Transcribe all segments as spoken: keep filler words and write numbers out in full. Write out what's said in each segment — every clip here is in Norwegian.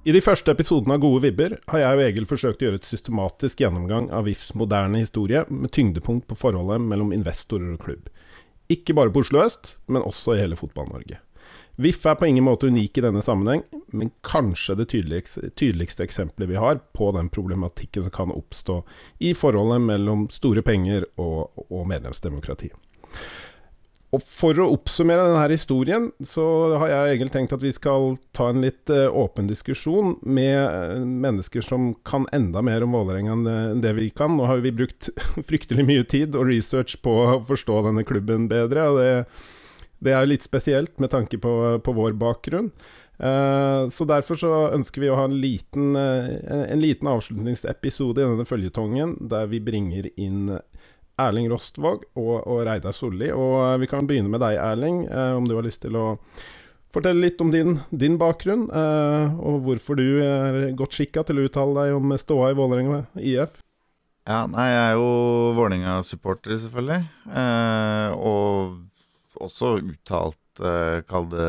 I de første episodene av Gode Vibber har jeg og Egil forsøkt å gjøre et systematisk gjennomgang av VIFs moderne historie med tyngdepunkt på forholdet mellom investorer og klubb. Ikke bare på Oslo Øst, men også i hele fotball-Norge. VIF er på ingen måte unik i denne sammenheng, men kanskje det tydeligste, tydeligste eksempelet vi har på den problematikken som kan oppstå i forholdet mellom store penger og, og medlemsdemokrati. Og for å oppsummere denne historien, så har jeg egentlig tenkt at vi skal ta en litt uh, åpen diskusjon med uh, mennesker som kan enda mer om Vålerenga enn det vi kan. Nå har vi brukt fryktelig mye tid og research på å forstå denne klubben bedre, og det, det er litt spesielt med tanke på, på vår bakgrunn. Uh, så derfor så ønsker vi å ha en liten, uh, en liten avslutningsepisode i denne føljetongen, der vi bringer inn Erling Rostvåg og, og Reidar Solli, og vi kan begynne med deg, Erling, eh, om du har lyst til å fortelle litt om din, din bakgrunn, eh, og hvorfor du er godt skikket til å uttale deg om ståa i Vålerenga I F. Ja, nei, jeg er jo Vålerenga-supporter selvfølgelig, eh, og også uttalt, eh, kall det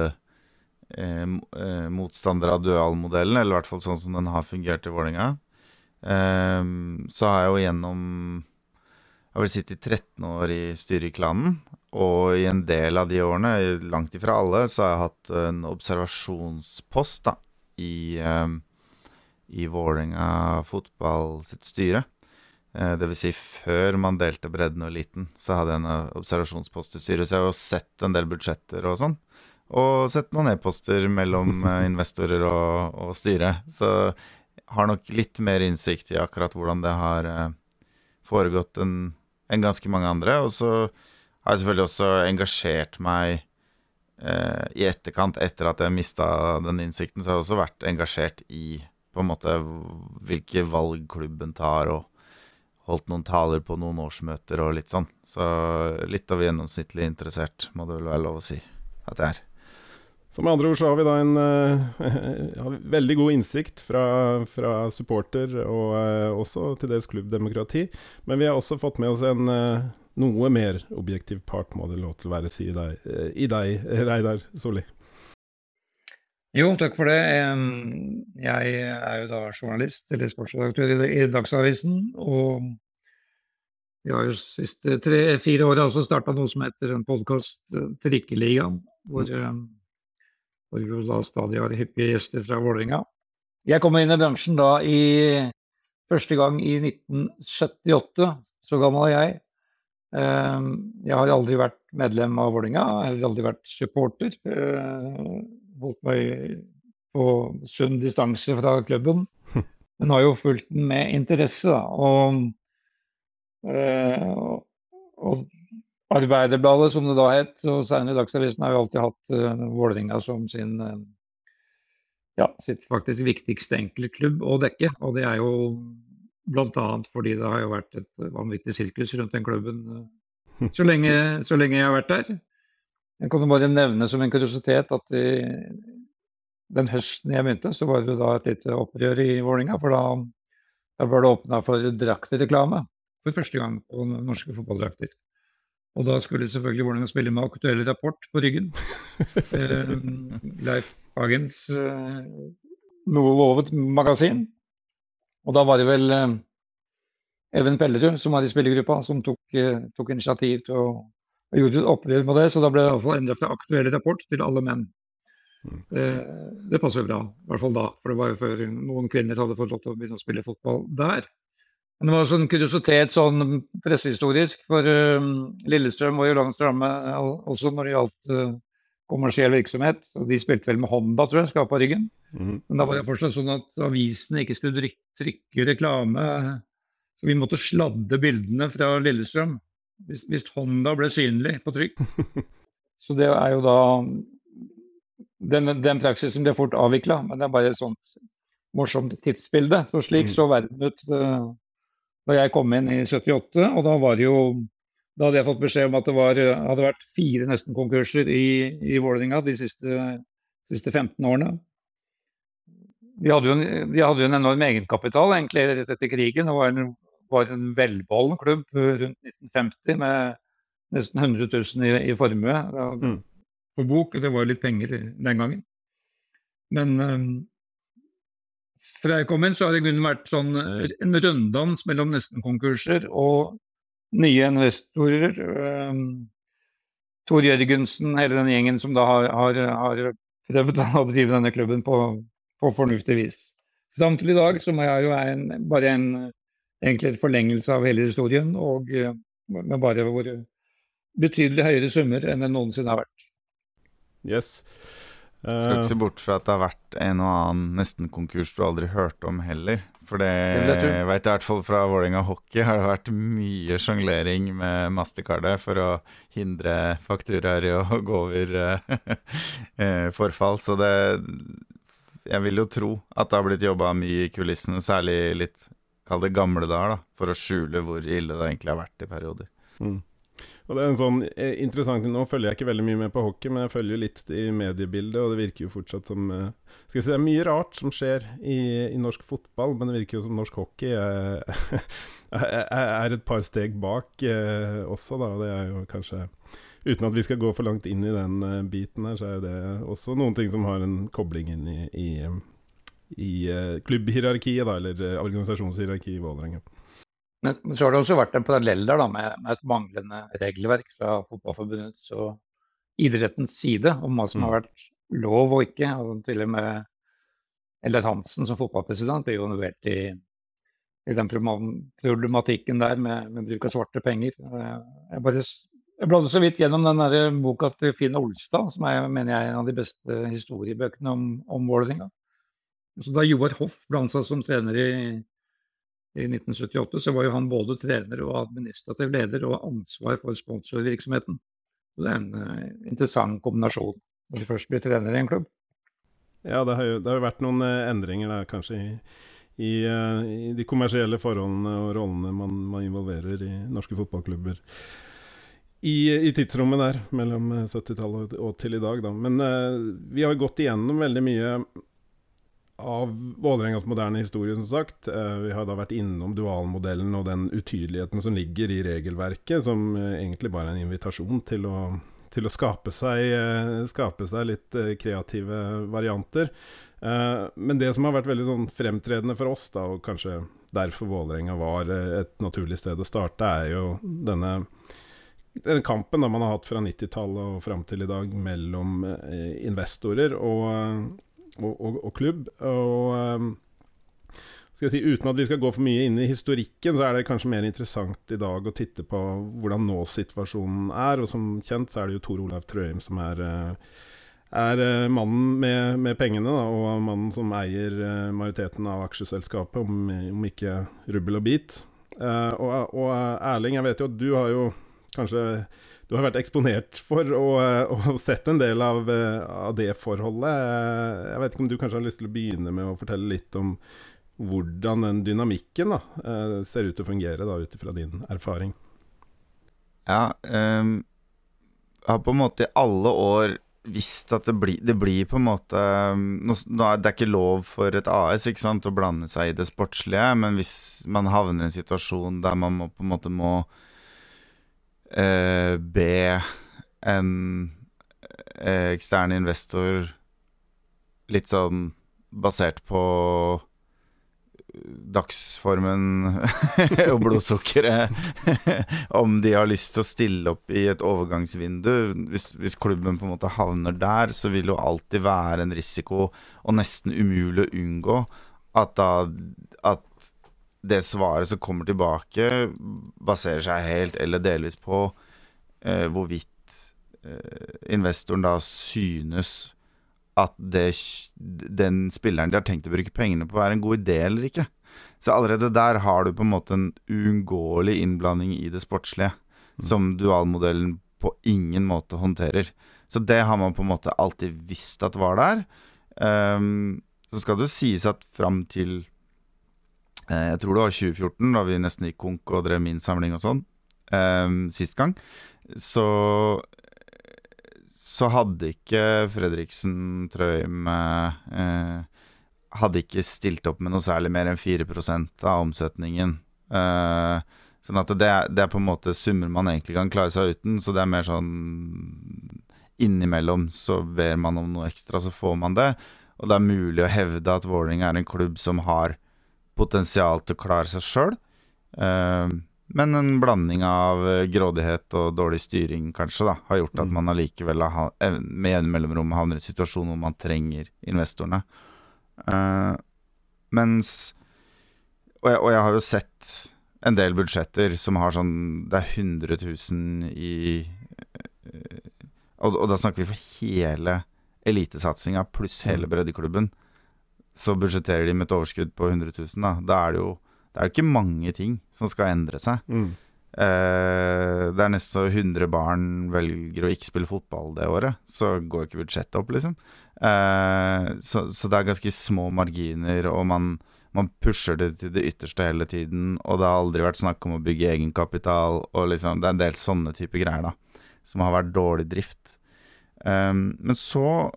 eh, motstander av dualmodellen, eller i hvert fall sånn som den har fungert i Vålerenga. Eh, så har jeg jo gjennom Jeg har vel sittet i tretten år i styret I klanen, og I en del av de årene, langt ifra alle, så har jeg hatt en observasjonspost da, I, um, I Vålerenga fotball sitt styre. Eh, det vil si, før man delte bredden og eliten, så hadde jeg en observasjonspost I styret, så jeg har jo sett en del budsjetter og sånn, og sett noen e-poster mellom investorer og, og styre. Så jeg har nok litt mer innsikt I akkurat hvordan det har eh, foregått en enn ganske mange andre, og så har jeg selvfølgelig også engasjert meg eh, I etterkant, etter at jeg mistet den innsikten, så har jeg også vært engasjert I på en måte hvilke valg klubben tar, og holdt noen taler på noen årsmøter og litt sånn. Så litt av gjennomsnittlig interessert, må det vel være lov å si at det er. Så med andre ord så har vi da en uh, veldig god innsikt fra, fra supporter og uh, også til dels klubbdemokrati, men vi har også fått med oss en uh, noe mer objektiv part, må det lov til å være si I deg, uh, I deg Reidar Solli. Jo, takk for det. Jeg er jo da journalist, eller sportsredaktør I, I Dagsavisen, og jeg har jo siste tre-fire år også startet noe som heter en podcast Trikkeligaen, hvor um, hvor vi da stadig har hyppige gjester fra Vålerenga. Jeg kom inn I bransjen da I første gang I nitten syttiåtte, så gammel er jeg. Jeg har aldri vært medlem av Vålerenga, jeg har aldri vært supporter. Holdt meg på sunn distanse fra klubben, men har jo fulgt den med interesse da. Og, og Arbeiderbladet, som det da het, og senere Dagsavisen har jo alltid hatt uh, Vålerenga som sin, uh, ja, sitt faktisk viktigste enkeltklubb å dekke, og det er jo blant annet fordi det har jo vært et vanvittig sirkus rundt den klubben uh, så, lenge, så lenge jeg har vært der. Jeg kan jo bare nevne som en kuriositet at i den høsten jeg begynte, så var det da et lite opprør I Vålerenga, for da, da var det åpnet for drakterreklame for første gang på norske fotballdrakter. Og da skulle selvfølgelig Vålerenga spille med aktuell rapport på ryggen. eh, Leif Hagens eh, noe lovet magasin. Og da var det vel eh, Even Pellerud, som var I spillergruppa, som tok, eh, tok initiativ til å og gjorde et opprør med det, så da ble det I hvert fall endret til aktuell rapport til alle menn. Eh, det passer jo bra, I hvert fall da, for det var jo før noen kvinner hadde fått lov til å begynne å spille fotball der. Men det var sånn kuriositet, sånn pressehistorisk, for uh, Lillestrøm var jo langt fremme, også når det gjaldt uh, kommersiell virksomhet, og de spilte vel med Honda, tror jeg, skapet ryggen. Mm. Men da var det fortsatt sånn at avisene ikke skulle trykke reklame, så vi måtte sladde bildene fra Lillestrøm, hvis, hvis Honda ble synlig på trykk. Så det er jo da, den, den praksisen ble fort avviklet, men det er bare et sånt morsomt tidsbilde, så slik så verden ut uh, da jeg kom inn I syttiåtte, og da var det jo, da hadde jeg fått beskjed om at det var, hadde vært fire nesten konkurser I, I Vålerenga de siste, siste femten årene. De hadde jo en, de hadde jo en enorm egenkapital egentlig rett etter krigen, og var en, var en velbollen klubb rundt nitten femti med nesten hundre tusen I, I formue mm. på bok, det var jo litt penger den gangen. Men um, fra jeg kom inn, så har det i grunnen vært sånn en runddans mellom nesten-konkurser og nye investorer. Um, Tor Jørgensen, hele den gjengen som da har, har, har prøvd å drive denne klubben på, på fornuftig vis. Fram til i dag, som er jo en, bare en, egentlig en forlengelse av hele historien, og med bare hvor betydelig høyere summer enn det noensinne har vært. Yes. Uh, Skal ikke se bort fra at det har vært en og annen nesten konkurs du aldri hørte om heller. For det, det jeg vet i hvert fall fra Vålerenga Hockey har det vært mye sjonglering med Mastercardet for å hindre fakturaer i å gå over uh, forfall. Så det, jeg vil jo tro at det har blitt jobbet mye i kulissene, særlig litt, kall det gamle dager da, for å skjule hvor ille det egentlig har vært i perioder. Mm. Og det er en sånn eh, interessant, nå følger jeg ikke veldig mye med på hockey, men jeg følger litt i mediebildet, og det virker jo fortsatt som, eh, skal jeg si, det er mye rart som skjer i, i norsk fotball, men det virker jo som norsk hockey eh, er et par steg bak eh, også da, det er jo kanskje, uten at vi skal gå for langt inn i den eh, biten her, så er det også noen ting som har en kobling inn i, i, i eh, klubbhierarkiet da, eller eh, organisasjonshierarki i Vålerenga. Men så har det også vært en parallell der da, med, med et manglende regelverk fra fotballforbundets og idrettens side om hva som mm. har vært lov og ikke. Og til og med Ellert Hansen som fotballpresident ble jo involvert i, i den problematikken der med, med bruk av svarte penger. Jeg, bare, jeg bladde så vidt gjennom den der boka til Finn Olstad, som er, mener jeg, en av de beste historiebøkene om, om Vålerenga. Så da Joar Hoff ble ansatt som trener i I nitten syttiåtte, så var jo han både trener og administrativ leder og ansvar for sponsorvirksomheten. Så det er en uh, interessant kombinasjon når du først blir trener i en klubb. Ja, det har jo, det har jo vært noen uh, endringer der, kanskje i, i, uh, i de kommersielle forholdene og rollene man, man involverer i norske fotballklubber. I, i tidsrommet der, mellom syttitallet og til i dag da. Men uh, vi har gått igjennom veldig mye av Vålerengas moderne historie, som sagt. Eh, vi har da vært innom dualmodellen og den utydeligheten som ligger i regelverket, som eh, egentlig bare er en invitasjon til å, til å skape, seg, eh, skape seg litt eh, kreative varianter. Eh, men det som har vært veldig sånn fremtredende for oss, da, og kanskje derfor Vålerenga var eh, et naturlig sted å starte, er jo denne, denne kampen da man har hatt fra nittitallet og frem til i dag mellom eh, investorer og Og, og, og klubb, og um, skal jeg si, uten at vi skal gå for mye inn i historikken, så er det kanskje mer interessant i dag å titte på hvordan nå-situasjonen er, og som kjent så er det jo Tor Olav Trøim som er, er mannen med, med pengene, da, og mannen som eier majoriteten av aksjeselskapet, om, om ikke rubbel og bit. Uh, og, og Erling, jeg vet jo at du har jo kanskje Du har vært eksponert for og, og sett en del av, av det forholdet. Jeg vet ikke om du kanskje har lyst til å begynne med å fortelle litt om hvordan den dynamikken da, ser ut til å fungere da, ut fra din erfaring. Ja, um, jeg har på en måte i alle år visst at det blir, det blir på en måte nå, det er ikke lov for et A S, ikke sant, å blande seg i det sportslige, men hvis man havner i en situasjon der man må, på en måte må Uh, be en uh, ekstern investor litt sånn basert på dagsformen og blodsukkeret om de har lyst til å stille opp i et overgangsvindu. Hvis, hvis klubben på en måte havner der, så vil jo alltid være en risiko og nesten umulig å unngå at da at det svaret som kommer tilbake baserer seg helt eller delvis på eh, hvorvidt eh, investoren da synes at det, den spilleren de har tenkt å bruke pengene på er en god idé eller ikke. Så allerede der har du på en måte en uunngåelig innblanding i det sportslige, mm. som dualmodellen på ingen måte håndterer. Så det har man på en måte alltid visst at var der. Um, så skal det sies at frem til jeg tror det var tjue fjorten, da vi nesten gikk konk og drev min samling og sånn, um, sist gang, så, så hadde ikke Fredriksen Trøim uh, hadde ikke stilt opp med noe særlig mer enn fire prosent av omsetningen. Uh, sånn at det, det er på en måte summer man egentlig kan klare seg uten, så det er mer sånn innimellom så ber man om noe ekstra, så får man det. og det er mulig å hevde at Vålerenga er en klubb som har potensial til å klare seg selv. Uh, men en blanding av grådighet og dårlig styring kanskje da, har gjort at man allikevel har, med en mellomrom havner i en situasjon hvor man trenger investorene. Uh, mens, og jeg, og jeg har jo sett en del budsjetter som har sånn, det er hundre tusen i, og, og da snakker vi for hele elitesatsingen pluss hele breddeklubben, så budsjetterer de med et overskudd på hundre tusen da. Da er det jo Det er jo ikke mange ting som skal endre seg. Mm. Eh, det er nesten så hundre barn velger å ikke spille fotball det året, så går ikke budsjettet opp, liksom. Eh, så, så det er ganske små marginer, og man, man pusher det til det ytterste hele tiden, og det har aldri vært snakk om å bygge egenkapital, og liksom, det er en del sånne typer greier da, som har vært dårlig drift. Eh, men så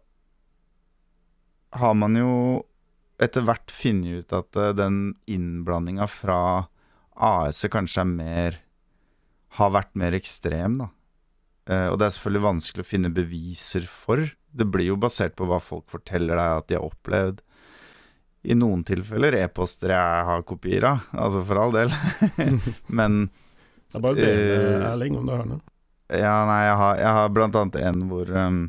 har man jo etter hvert finner ut at uh, den innblandingen fra A S kanskje er mer, har vært mer ekstrem da. Uh, og det er selvfølgelig vanskelig å finne beviser for. Det blir jo basert på hva folk forteller deg at de har opplevd. I noen tilfeller e-poster jeg har kopier av, altså for all del. Men det er bare det, uh, Erling, om du har noe. Ja, nei, jeg har, jeg har blant annet en hvor um,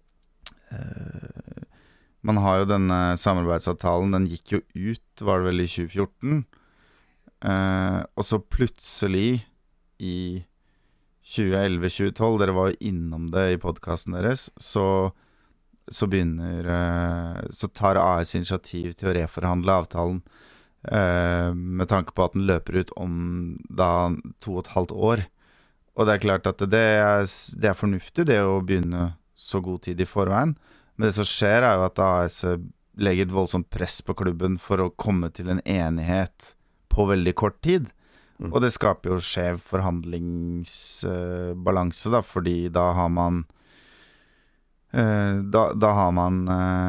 uh, man har jo denne samarbeidsavtalen, den gikk jo ut, var det vel i tjue fjorten, eh, og så plutselig i tjue elleve tjue tolv, dere var jo innom det i podcasten deres, så, så begynner, eh, så tar A S initiativ til å reforhandle avtalen, eh, med tanke på at den løper ut om da to og et halvt år. Og det er klart at det er, det er fornuftig det å begynne så god tid i forveien, men det som skjer er jo at A S legger et voldsomt press på klubben for å komme til en enighet på veldig kort tid. Mm. Og det skaper jo skjev forhandlingsbalanse uh, da, fordi da har man uh, da, da har man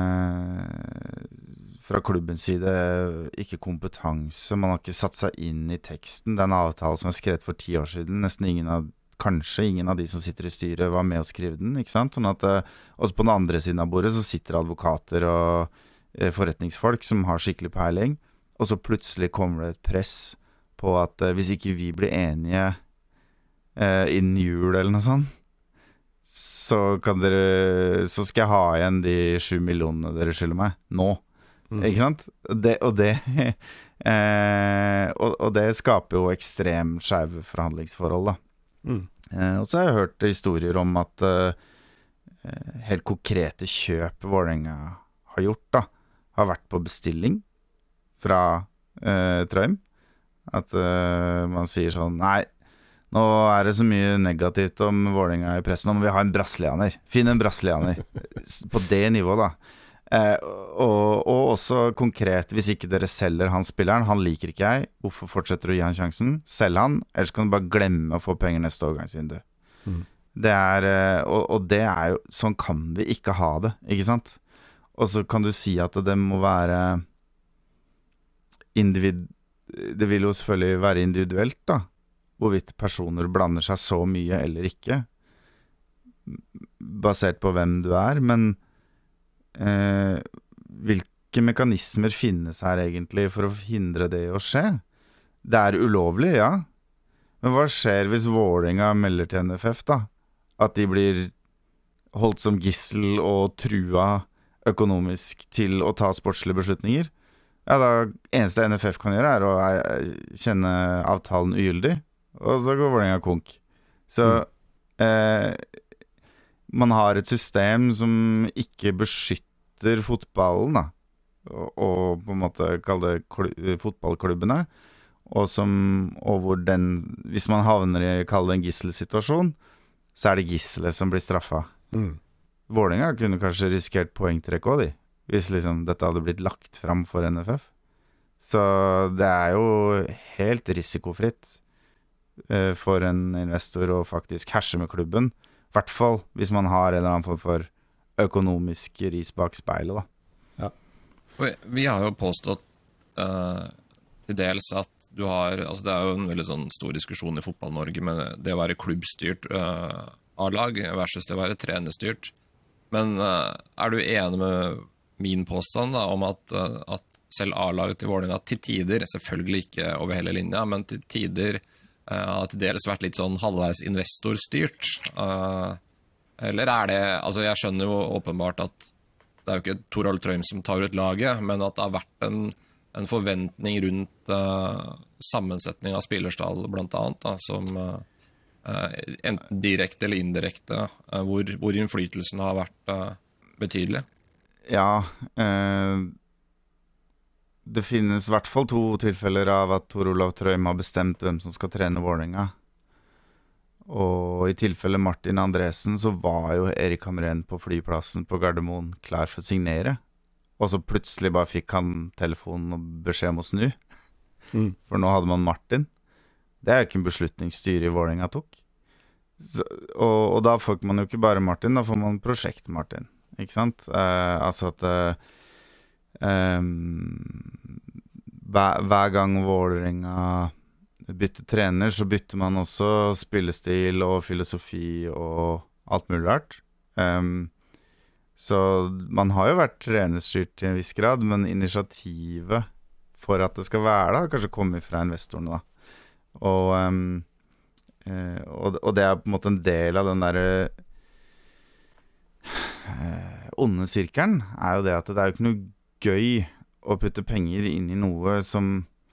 uh, fra klubbens side ikke kompetanse, man har ikke satt seg inn i teksten. Det er en avtale som er skrevet for ti år siden, nesten ingen av Kanskje ingen av de som sitter i styret var med å skrive den, ikke sant? Sånn at, også på den andre siden av bordet så sitter advokater og eh, forretningsfolk som har skikkelig peiling, og så plutselig kommer det et press på at eh, hvis ikke vi blir enige eh, innen jul eller noe sånt, så kan dere, så skal jeg ha igjen de sju millionene dere skylder meg, nå. Mm. Ikke sant? Det, og, det, eh, og, og det skaper jo ekstremt skjeve forhandlingsforhold da. Mm. Eh, og så har jeg hørt historier om at eh, helt konkrete kjøp Vålerenga har gjort da, har vært på bestilling fra eh, Trøim. At eh, man sier sånn, nei, nå er det så mye negativt om Vålerenga i pressen, nå må vi ha en brasilianer. Finn en brasilianer. På det nivået da. Eh, og, og også konkret, hvis ikke dere selger han spilleren, han liker ikke jeg, hvorfor fortsetter du å gi han sjansen? Selg han, ellers kan du bare glemme å få penger neste overgangsvindu. Mm. Det er, og, og det er jo, sånn kan vi ikke ha det, ikke sant? Og så kan du si at det må være individ, det vil jo selvfølgelig være individuelt da, hvorvidt personer blander seg så mye eller ikke, basert på hvem du er, men Eh, hvilke mekanismer finnes her egentlig for å hindre det å skje? Det er ulovlig, ja. Men hva skjer hvis Vålerenga melder til N F F da? At de blir holdt som gissel og trua økonomisk til å ta sportslige beslutninger? Ja, da eneste N F F kan gjøre er å kjenne avtalen ugyldig, og så går Vålerenga konk. Så mm. eh, man har et system som ikke beskytter fotballen da, og, og på en måte kaller det kl- fotballklubbene, og, som, og hvor den, hvis man havner i, kaller det en gisselsituasjon, så er det gisselet som blir straffet. Mm. Vålerenga kunne kanskje risikert poengtrekk også, de, hvis liksom dette hadde blitt lagt fram for N F F. Så det er jo helt risikofritt eh, for en investor å faktisk herse med klubben, i hvert fall hvis man har en eller annen form for økonomisk ris bak speilet da. Ja. Vi har jo påstått uh, til dels at du har, altså det er jo en veldig sånn stor diskusjon i fotball-Norge med det å være klubbstyrt uh, A-lag versus det å være trenerstyrt. Men uh, er du enig med min påstand da, om at, uh, at selv A-laget til Vålerenga til tider, selvfølgelig ikke over hele linja, men til tider uh, har til dels vært litt sånn halvveis investorstyrt. Uh, eller er det, altså jeg skjønner jo åpenbart at det er jo ikke Torolv Trøim som tar ut laget, men at det har vært en, en forventning rundt uh, sammensetning av spillerstall blant annet, da, som uh, enten direkte eller indirekte, uh, hvor, hvor innflytelsen har vært uh, betydelig. Ja, eh, det finnes i hvert fall to tilfeller av at Torolv Trøim har bestemt hvem som skal trene Vålerenga. Og i tilfelle Martin Andresen så var jo Erik Hamren på flyplassen på Gardermoen klar for å signere. Og så plutselig bare fikk han telefonen og beskjed om å snu. Mm. For nå hadde man Martin. Det er jo ikke en beslutningsstyre i Vålerenga tok. Så, og, og da får man jo ikke bare Martin, da får man prosjekt Martin. Ikke sant? Eh, altså at eh, um, hver, hver gang Vålerenga bytter trener, så bytter man også spillestil og filosofi og alt mulig rart. Um, så man har jo vært trenerstyrt til en viss grad, men initiativet for at det skal være da, kanskje kommer fra investorene da. Og, um, uh, og, og det er på en måte en del av den der uh, onde sirkelen, er jo det at det er jo ikke noe gøy å putte penger inn i noe som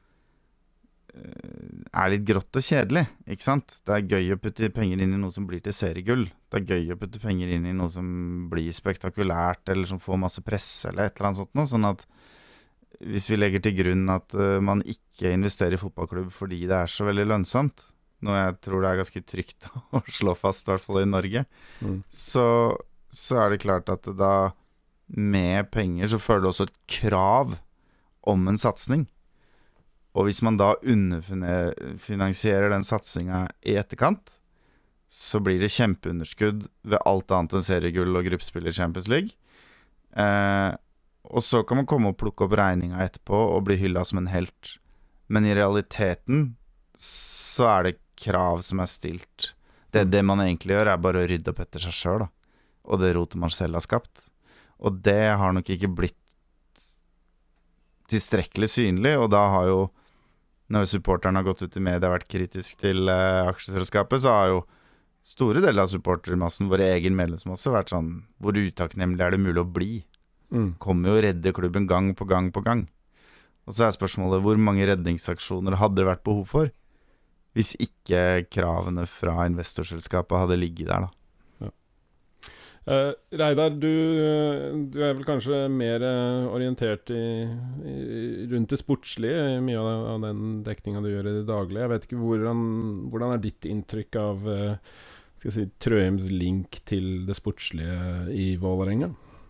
er litt grått og kjedelig, ikke sant? Det er gøy å putte penger inn i noe som blir til seriegull. Det er gøy å putte penger inn i noe som blir spektakulært, eller som får masse press, eller et eller annet sånt noe. Sånn at hvis vi legger til grunn at uh, man ikke investerer i fotballklubb fordi det er så veldig lønnsomt, noe jeg tror det er ganske trygt å slå fast, i hvert fall i Norge, mm. så, så er det klart at da med penger så føler du også et krav om en satsning. Og hvis man da underfinansierer den satsingen i etterkant, så blir det kjempeunderskudd ved alt annet enn seriegull og gruppespill i Champions League. Eh, og så kan man komme og plukke opp regningen etterpå og bli hyllet som en helt. Men i realiteten så er det krav som er stilt. Det, det man egentlig gjør er bare å rydde opp etter seg selv, da. Og det rotet man selv har skapt. Og det har nok ikke blitt tilstrekkelig synlig, og da har jo når supporterne har gått ut i media og vært kritisk til uh, aksjeselskapet, så har jo store deler av supportermassen, vår egen medlemsmasse, vært sånn, hvor utakknemlig er det mulig å bli? Mm. Kommer jo å redde klubben gang på gang på gang. Og så er spørsmålet, hvor mange redningsaksjoner hadde det vært behov for, hvis ikke kravene fra investorselskapet hadde ligget der da? Uh, Reidar, du, du er vel kanskje mer uh, orientert i, i, rundt det sportslige, mye av, av den dekningen du gjør i det daglige. Jeg vet ikke, hvordan, hvordan er ditt inntrykk av uh, skal jeg si, Trøims link til det sportslige i Vålerenga?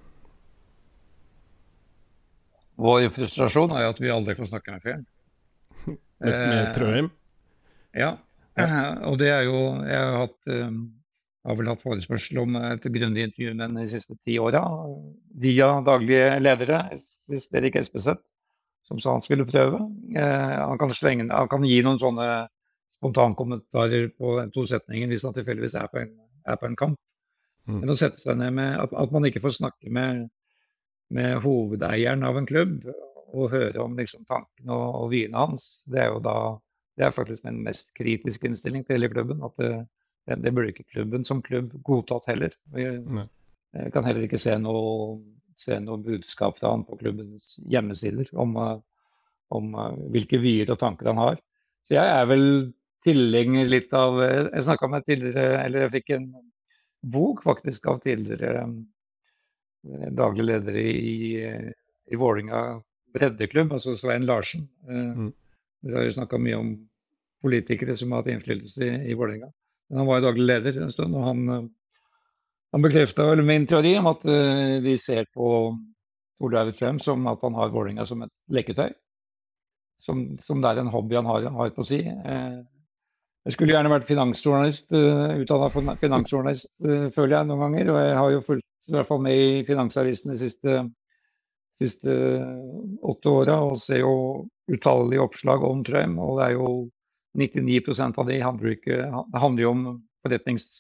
Vår frustrasjon er at vi aldri får snakke med fyren. med, med Trøim? Uh, ja, uh, og det er jo, jeg har hatt... Um, Jeg har vel hatt forespørsel om et grundig intervju med den de siste ti åra, via daglige ledere, Erik Espeseth, som sa han skulle prøve. Eh, han, kan slenge, han kan gi noen sånne spontankommentarer på to setninger hvis han tilfeldigvis er på en, er på en kamp. Mm. Men å sette seg ned med at, at man ikke får snakke med, med hovedeieren av en klubb og høre om liksom, tankene og, og vyene hans, det er jo da det er faktisk den mest kritiske innstilling til hele klubben, at det Det, det burde ikke klubben som klubb godtatt heller. Vi jeg kan heller ikke se noe, se noe budskap fra han på klubbens hjemmesider om, om hvilke vyer og tanker han har. Så jeg er vel tilhenger litt av, jeg snakket med tidligere, eller jeg fikk en bok faktisk av tidligere daglig leder i, i Vålerenga breddeklubb, altså Svein Larsen. Mm. Vi har jo snakket mye om politikere som har hatt innflytelse i, i Vålerenga. Men han var jo daglig leder en stund, og han, han bekreftet vel min teori om at uh, vi ser på Torolv Trøim som at han har Vålerenga som et leketøy, som, som det er en hobby han har, har på å si. Uh, jeg skulle gjerne vært finansjournalist, uh, utdannet finansjournalist, uh, føler jeg noen ganger, og jeg har jo fulgt i hvert fall med i Finansavisen de siste, siste åtte åra, og ser jo utallige oppslag om Trøim, og det er jo nittionio procent av det handler, ikke, det handler jo om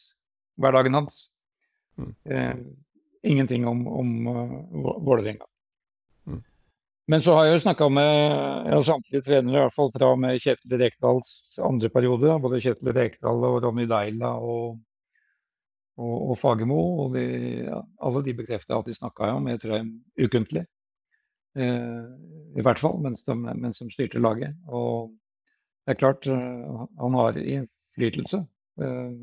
forretningshverdagen hans. Mm. Eh, ingenting om, om uh, Vålerenga. Men så har jeg jo snakket med ja, samtlige trenere, i hvert fall fra med Kjetil Rekdals andre periode, både Kjetil Rekdal og Ronny Deila og, og, og Fagermo, og de, ja, alle de bekreftet at de snakket jo med Trøim ukentlig. Eh, I hvert fall, mens de, mens de styrte laget. Og det er klart, uh, han har innflytelse. Uh,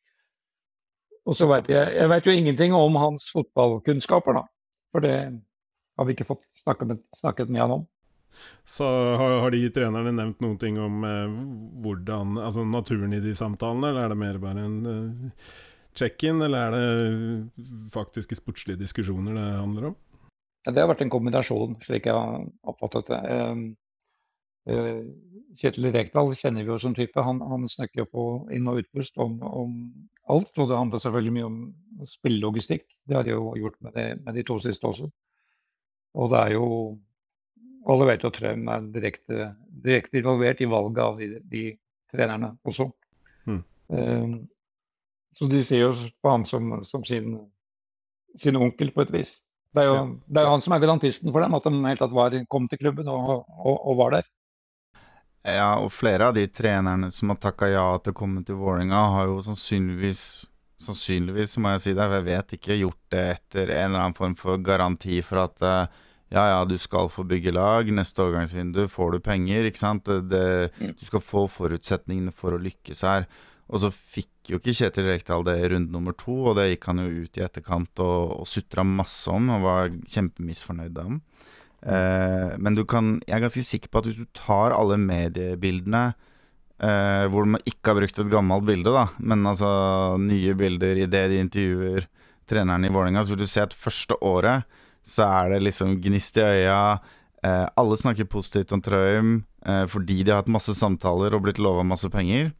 og så vet jeg, jeg vet jo ingenting om hans fotballkunnskaper da, for det har vi ikke fått snakket med, snakket med han om. Så har, har de trenerne nevnt noen ting om eh, hvordan, altså naturen i de samtalene, eller er det mer bare en eh, check-in, eller er det faktiske sportslige diskusjoner det handler om? Ja, det har vært en kombinasjon, slik jeg har oppfattet det. Uh, uh, Kjetil Rekdal kjenner vi jo som type, han, han snakker jo på inn- og utpust om, om alt, og det handler selvfølgelig mye om spillelogistikk. Det har de jo gjort med, det, med de to siste også. Og det er jo, alle vet jo at Trøim er direkte, direkte involvert i valget av de, de trenerne også. Mm. Um, så de ser jo på han som, som sin, sin onkel på et vis. Det er jo, ja. Det er jo han som er garantisten for dem, at de helt tatt var, kom til klubben og, og, og var der. Ja, og flere av de trenerne som har takket ja til å komme til Vålerenga har jo sannsynligvis, sannsynligvis må jeg si det, jeg vet ikke, gjort det etter en eller annen form for garanti for at ja, ja, du skal få bygge lag, neste overgangsvindu får du penger, ikke sant? Det, det, du skal få forutsetningene for å lykkes her. Og så fikk jo ikke Kjetil Rekdal det i runde nummer to, og det gikk han jo ut i etterkant og, og sutret masse om, og var kjempemisfornøyd om. Eh, men du kan, jeg er ganske sikker på at hvis du tar alle mediebildene eh, hvor man ikke har brukt et gammelt bilde da, men altså nye bilder i det de intervjuer treneren i Vålerenga, så vil du se at første året så er det liksom gnist i øya, eh, alle snakker positivt om Trøim eh, fordi de har hatt masse samtaler og blitt lovet masse penger,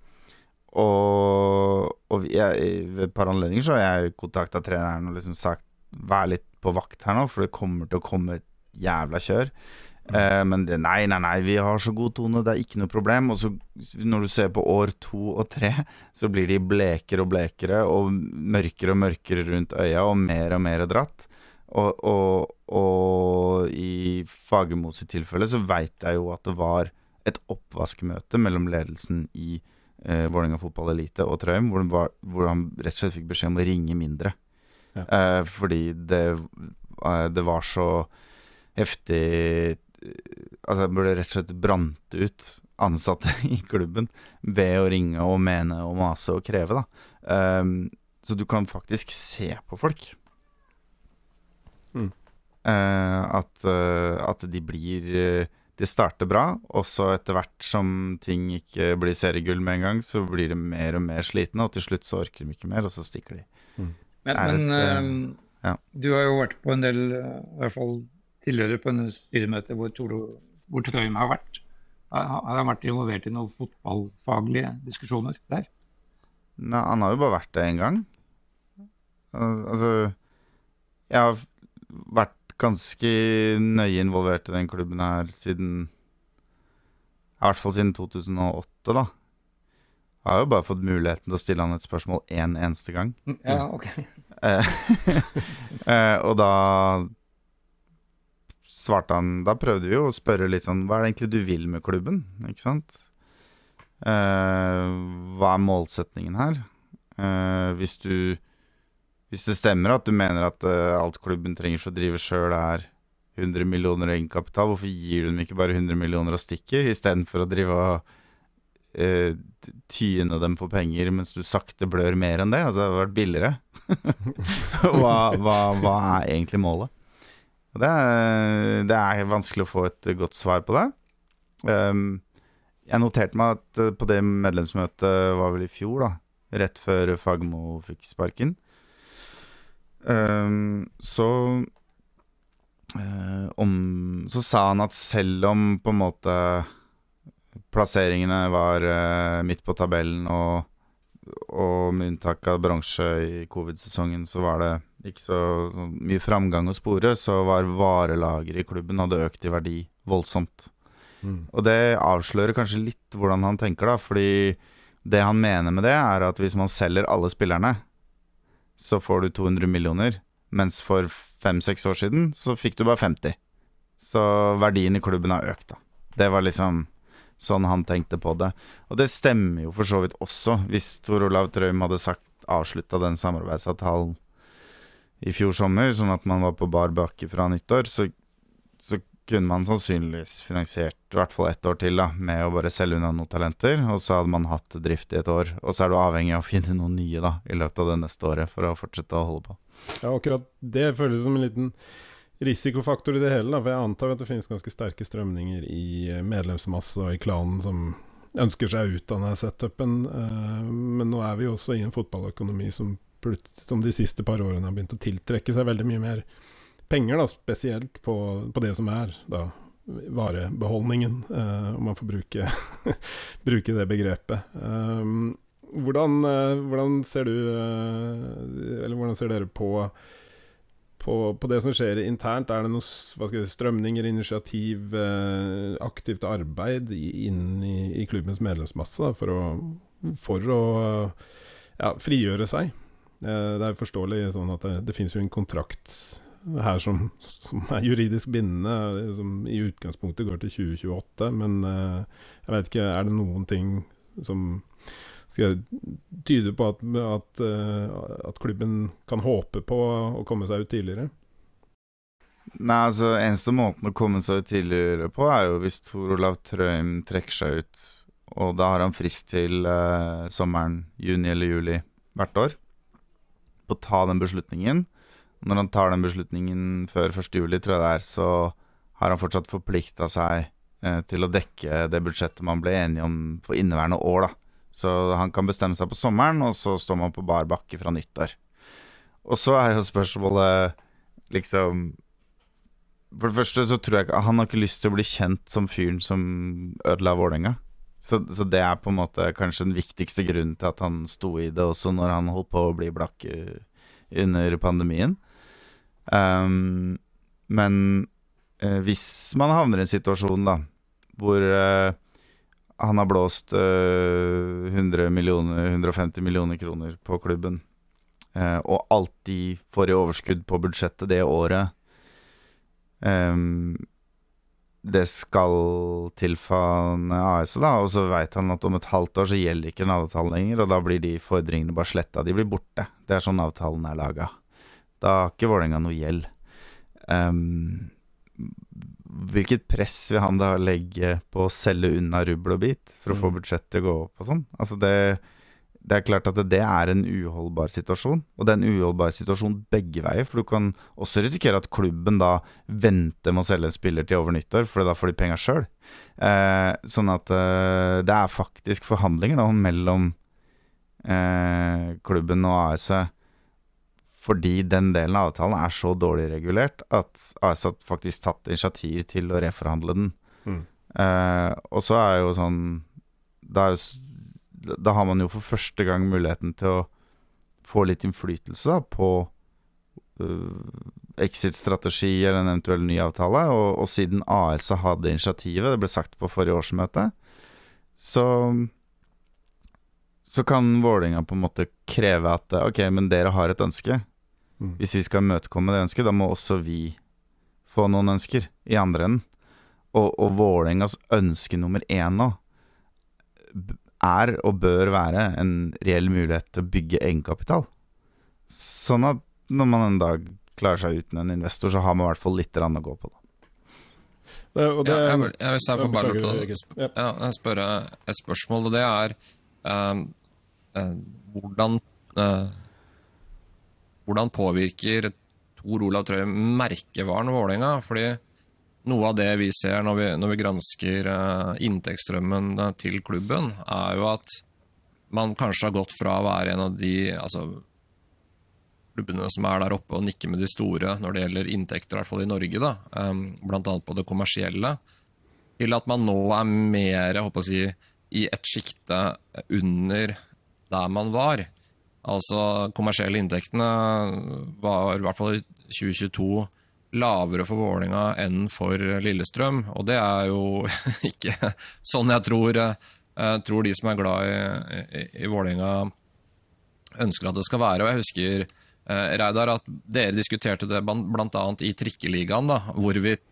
og, og jeg, ved et par anledninger så har jeg kontaktet treneren og liksom sagt, vær litt på vakt her nå, for det kommer til å komme et jævla kjør. Eh, men det, nei, nei, nei, vi har så god tone, det er ikke noe problem. Og så når du ser på år to og tre, så blir de blekere og blekere, og mørkere og mørkere rundt øya, og mer og mer dratt. Og, og, og i Fagermos i tilfelle så vet jeg jo at det var et oppvaskmøte mellom ledelsen i eh, Vålerenga fotball elite og Trøim, hvor, var, hvor han rett og slett fikk beskjed om å ringe mindre. Ja. Eh, fordi det, eh, det var så heftig, altså jeg burde rett og slett brant ut ansatte i klubben ved å ringe og mene og mase og kreve da. Um, så du kan faktisk se på folk mm. uh, at, uh, at de blir det starter bra, og så etter hvert som ting ikke blir seriegull med en gang, så blir det mer og mer slitne, og til slutt så orker de ikke mer, og så stikker de. Mm. Men, men et, uh, um, ja. Du har jo vært på en del, i hvert fall tilhører på en styremøte hvor, hvor Trøim har vært. Har han vært involvert i noen fotballfaglige diskusjoner der? Nei, han har jo bare vært det en gang. Altså, jeg har vært ganske nøye involvert i den klubben her siden, i hvert fall siden to tusen og åtte da. Jeg har jo bare fått muligheten til å stille han et spørsmål en eneste gang. Ja, ok. Og da svarte han, da prøvde vi jo å spørre litt sånn, hva er det egentlig du vil med klubben, ikke sant? Eh, hva er målsetningen her? Eh, hvis du, hvis det stemmer at du mener at uh, alt klubben trenger for å drive selv er hundre millioner egenkapital, hvorfor gir du dem ikke bare hundre millioner og stikker, i stedet for å drive og uh, tyne dem for penger, mens du sakte blør mer enn det? Altså, det har vært billigere. hva, hva, hva er egentlig målet? Det er, det er vanskelig å få et godt svar på det. Um, jeg noterte meg at på det medlemsmøtet var vel i fjor da, rett før Fagermo fikk sparken. Um, så, uh, om, så sa han at selv om på en måte plasseringene var uh, midt på tabellen og, og med unntak av bransje i covid-sesongen, så var det ikke så, så mye framgang å spore, så var varelager i klubben hadde økt i verdi voldsomt. Mm. Og det avslører kanskje litt hvordan han tenker da, fordi det han mener med det er at hvis man selger alle spillerne, så får du to hundre millioner, mens for fem seks år siden så fikk du bare femti. Så verdien i klubben har økt da. Det var liksom sånn han tenkte på det. Og det stemmer jo for så vidt også. Hvis Tor Olav Trøim hadde sagt avsluttet den samarbeidsavtalen i fjor sommer, sånn at man var på bar bakke fra nyttår, så, så kunne man sannsynligvis finansiert i hvert fall ett år til da, med å bare selge unna noen talenter, og så hadde man hatt drift i et år, og så er du avhengig av å finne noen nye da, i løpet av det neste året for å fortsette å holde på. Ja, akkurat det føles som en liten risikofaktor i det hele da, for jeg antar at det finnes ganske sterke strømninger i medlemsmasse og i klanen som ønsker seg ut av denne setupen, men nå er vi jo også i en fotballøkonomi som, som de siste par årene har begynt å tiltrekke seg veldig mye mer penger, da, spesielt på, på det som er da, varebeholdningen, uh, om man får bruke, bruke det begrepet. Um, hvordan, uh, hvordan ser du, uh, eller hvordan ser dere på På, på det som skjer internt? Er det noen hva skal jeg, strømninger, initiativ, eh, aktivt arbeid inn i, i klubbens medlemsmasse da, for å, for å ja, frigjøre seg? Eh, det er forståelig sånn at det, det finnes jo en kontrakt her som, som er juridisk bindende, som i utgangspunktet går til tjue tjueåtte, men eh, jeg vet ikke, er det noen ting som skal tyde på at, at, at klubben kan håpe på å komme seg ut tidligere? Nei, altså eneste måten å komme seg ut tidligere på er jo hvis Tor Olav Trøim trekker seg ut, og da har han frist til eh, sommeren, juni eller juli hvert år på å ta den beslutningen. Og når han tar den beslutningen før første juli, tror jeg det er, så har han fortsatt forpliktet seg eh, til å dekke det budsjettet man ble enige om for inneværende år da. Så han kan bestemme seg på sommeren, og så står man på bar bakke fra nyttår. Og så er jo spørsmålet liksom, for det første så tror jeg ikke, han har ikke lyst til å bli kjent som fyren som ødela Vålerenga. Så, så det er på en måte kanskje den viktigste grunnen til at han sto i det også når han holdt på å bli blakk under pandemien. Um, men eh, hvis man havner i en situasjon da, hvor eh, han har blåst uh, hundre millioner, hundre og femti millioner kroner på klubben, uh, og alt de får i overskudd på budsjettet det året, um, det skal tilfalle A S da, og så vet han at om et halvt år så gjelder ikke en avtale lenger, og da blir de fordringene bare slettet, de blir borte. Det er sånn avtalen er laget. Da har ikke Vålerenga noe gjeld. Um, hvilket press vil han da legge på å selge unna rubbel og bit for å få budsjettet til å gå opp og sånn? Altså det, det er klart at det er en uholdbar situasjon, og det er en uholdbar situasjon begge veier, for du kan også risikere at klubben da venter med å selge en spiller til over nyttår, for da får de penger selv. Eh, sånn at eh, det er faktisk forhandlinger da, mellom eh, klubben og A S E, fordi den delen av avtalen er så dårlig regulert at A S har faktisk tatt initiativ til å reforhandle den. Mm. Eh, og så er jo sånn, da, er jo, da har man jo for første gang muligheten til å få litt innflytelse da, på uh, exit-strategi eller en eventuell ny avtale, og, og siden A S hadde initiativet, det ble sagt på forrige årsmøte, så, så kan Vålerenga på en måte kreve at ok, men dere har et ønske. Hvis vi skal møtekomme det ønsket, da må også vi få noen ønsker i andre enden. Og, og Vålerengas ønske nummer én nå er og bør være en reell mulighet til å bygge egenkapital. Sånn at når man en dag klarer seg uten en investor, så har man i hvert fall litt rann å gå på da. Det, og det, ja, jeg, vil, jeg vil si for bare å ja, spørre et spørsmål, og det er uh, uh, hvordan uh, hvordan påvirker Tor Olav Trøim merkevaren Vålerenga? Fordi noe av det vi ser når vi, når vi gransker uh, inntektsstrømmen uh, til klubben, er jo at man kanskje har gått fra å være en av de altså, klubbene som er der oppe og nikker med de store når det gjelder inntekter, i hvert fall i Norge, da, um, blant annet på det kommersielle, til at man nå er mer, jeg håper å si, i et skikte under der man var. Altså, kommersielle inntektene var i hvert fall i tjue tjueto lavere for Vålerenga enn for Lillestrøm, og det er jo ikke sånn jeg tror, jeg tror de som er glad i, i, i Vålerenga ønsker at det skal være. Og jeg husker, eh, Reidar, at dere diskuterte det blant annet i Trikkeligaen, da, hvorvidt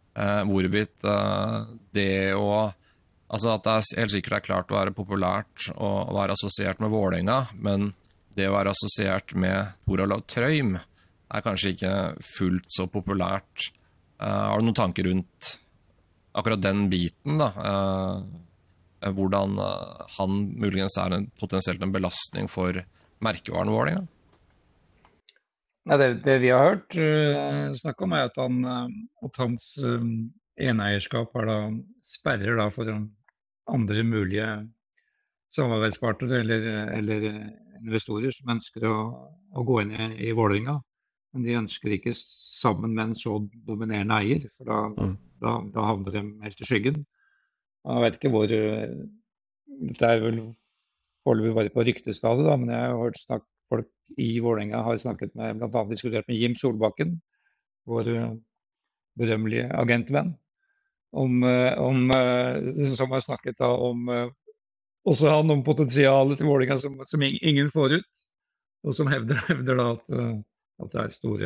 eh, hvorvidt eh, det å Altså at det er helt sikkert er klart å være populært og være assosiert med Vålerenga, men det å være assosiert med Tor Olav Trøim er kanskje ikke fullt så populært. Uh, har du noen tanker rundt akkurat den biten da? Uh, hvordan uh, han muligens er en, potensielt en belastning for merkevaren Vålerenga? Ja, det, det vi har hørt uh, snakke om er at, han, uh, at hans uh, eneeierskap er da sperrer da for andre mulige samarbeidspartnere eller, eller investorer som ønsker å, å gå inn i, i Vålerenga. Men de ønsker ikke sammen med en så dominerende eier, for da, mm. da, da havner de helt i skyggen. Jeg vet ikke hvor Dette er vel foreløpig bare på ryktestadiet, da, men jeg har hørt snakk, folk i Vålerenga har snakket med, blant annet diskutert med Jim Solbakken, vår berømmelige agentvenn. Om, om, som har snakket da om også han om potensialet til Vålerenga som, som ingen får ut, og som hevder, hevder da at, at det er store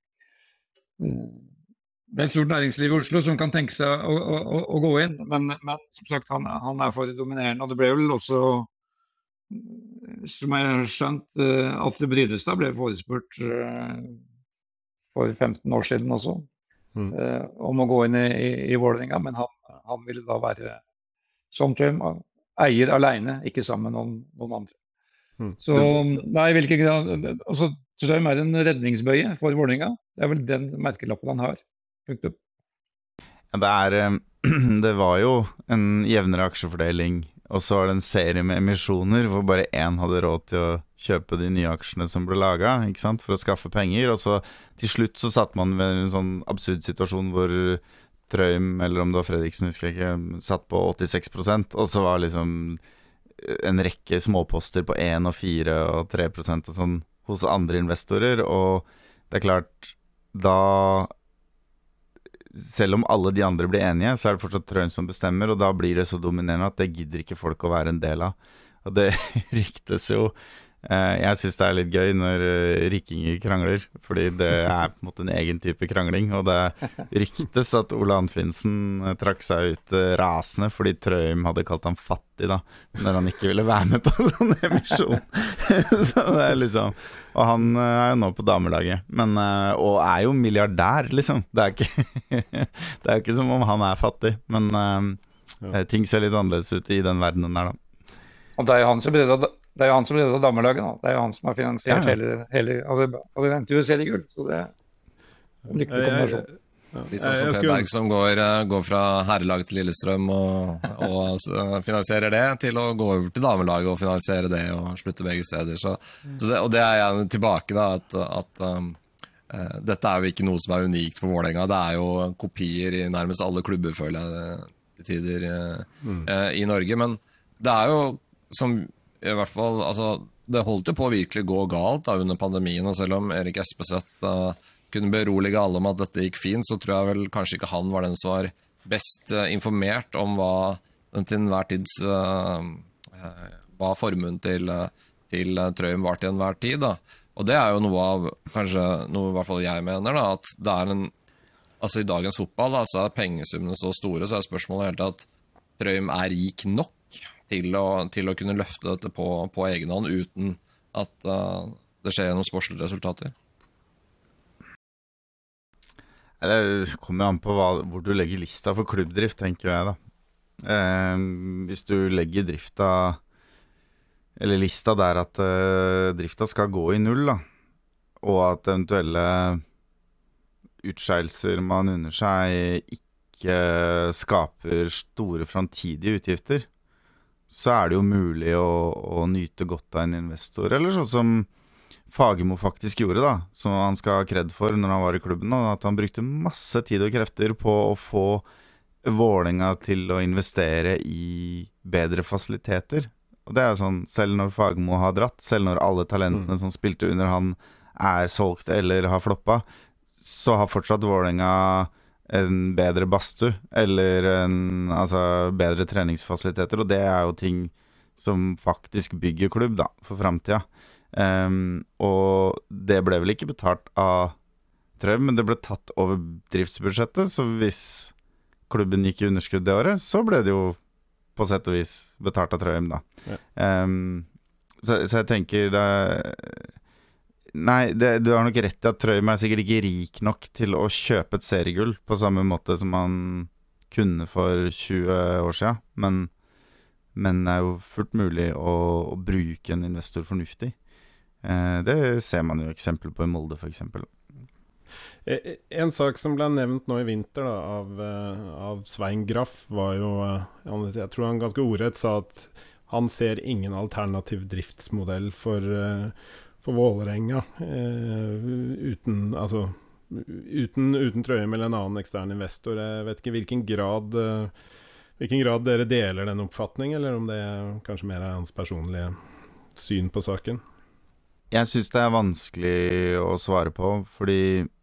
det er et stort næringsliv i Oslo som kan tenke seg å, å, å gå inn, men, men som sagt han, han er for dominerende, og det ble vel også som jeg har skjønt Atle Brynestad ble forespurt for femten år siden også Mm. Uh, om å gå inn i, i, i Vålerenga, men han, han ville da være som Trøim, eier alene, ikke sammen med noen, noen andre. Mm. Så nei, i hvilken grad altså, Trøim er en redningsbøye for Vålerenga. Det er vel den merkelappen han har. Punktum. Ja, det er det var jo en jevnere aksjefordeling, og så var det en serie med emisjoner hvor bare én hadde råd til å kjøpe de nye aksjene som ble laget, ikke sant, for å skaffe penger, og så til slutt så satt man ved en sånn absurd situasjon hvor Trøim, eller om det var Fredriksen, husker jeg ikke, satt på åttiseks prosent, og så var liksom en rekke småposter på én og fire og tre prosent og sånn hos andre investorer, og det er klart, da selv om alle de andre blir enige, så er det fortsatt Trøim som bestemmer, og da blir det så dominerende at det gidder ikke folk å være en del av. Og det ryktes jo, eh, jeg synes det er litt gøy når eh, rikinger krangler, fordi det er på en måte en egen type krangling, og det ryktes at Ole Anfinsen eh, trakk seg ut eh, rasende, fordi Trøim hadde kalt ham fattig da, når han ikke ville være med på sånn emisjon. Så det er liksom... Og han er jo nå på damelaget, men, og er jo milliardær, liksom. Det er ikke, det er ikke som om han er fattig, men ja. Ting ser litt annerledes ut i den verdenen der, da. Og det er jo han som redder, det er jo han som redder damelaget, da. Det er jo han som har finansiert ja. hele, hele av det venter jo seriegull, så det er en lykkelig kombinasjon. Litt sånn som Per Berg som går, går fra herrelaget til Lillestrøm og, og finansierer det, til å gå over til damelaget og finansiere det og slutte begge steder. Så, så det, og det er jeg tilbake da, at, at um, uh, dette er jo ikke noe som er unikt for Vålerenga. Det er jo kopier i nærmest alle klubber, føler jeg, til tider uh, mm. uh, i Norge. Men det er jo som i hvert fall, altså, det holdt jo på å virkelig gå galt da, under pandemien, og selv om Erik Espeseth uh, kunne berolige alle om at dette gikk fint, så tror jeg vel kanskje ikke han var den som var best uh, informert om hva den til enhver tids uh, uh, hva formuen til, uh, til uh, Trøim var til enhver tid da. Og det er jo noe av, kanskje noe i hvert fall jeg mener da, at det er en, altså i dagens fotball da, så er pengesummene så store, så er spørsmålet helt at Trøim er rik nok til å, til å kunne løfte dette på, på egen hånd uten at uh, det skjer noen sportslige resultater. Det kommer an på hva, hvor du legger lista for klubbdrift, tenker jeg da. Eh, hvis du legger drifta, eller lista der at eh, drifta skal gå i null da, og at eventuelle utskeielser man unner seg ikke skaper store framtidige utgifter, så er det jo mulig å, å nyte godt av en investor, eller sånn som Fagermo faktisk gjorde da, som han skal ha kred for når han var i klubben, og at han brukte masse tid og krefter på å få Vålerenga til å investere i bedre fasiliteter. Og det er sånn, selv når Fagermo har dratt, selv når alle talentene mm. som spilte under han er solgt eller har floppet, så har fortsatt Vålerenga en bedre badstue, eller en, altså, bedre treningsfasiliteter, og det er jo ting som faktisk bygger klubb da, for fremtiden. Um, og det ble vel ikke betalt av Trøim, men det ble tatt over driftsbudsjettet, så hvis klubben gikk i underskudd det året, så ble det jo på sett og vis betalt av Trøim da. Ja. Um, så, så jeg tenker det, Nei, det, du har nok rett i at Trøim er sikkert ikke rik nok til å kjøpe et seriegull på samme måte som han kunne for tjue år siden, men, men det er jo fullt mulig å, å bruke en investor fornuftig. Uh, det ser man jo eksempler på i Molde for eksempel. En sak som ble nevnt nå i vinter da, av, av Svein Graff var jo, jeg tror han ganske ordrett sa at han ser ingen alternativ driftsmodell for, for Vålerenga uten, altså, uten, uten Trøim eller en annen ekstern investor. Jeg vet ikke hvilken grad, hvilken grad dere deler den oppfatningen, eller om det er kanskje mer hans personlige syn på saken. Jeg synes det er vanskelig å svare på, fordi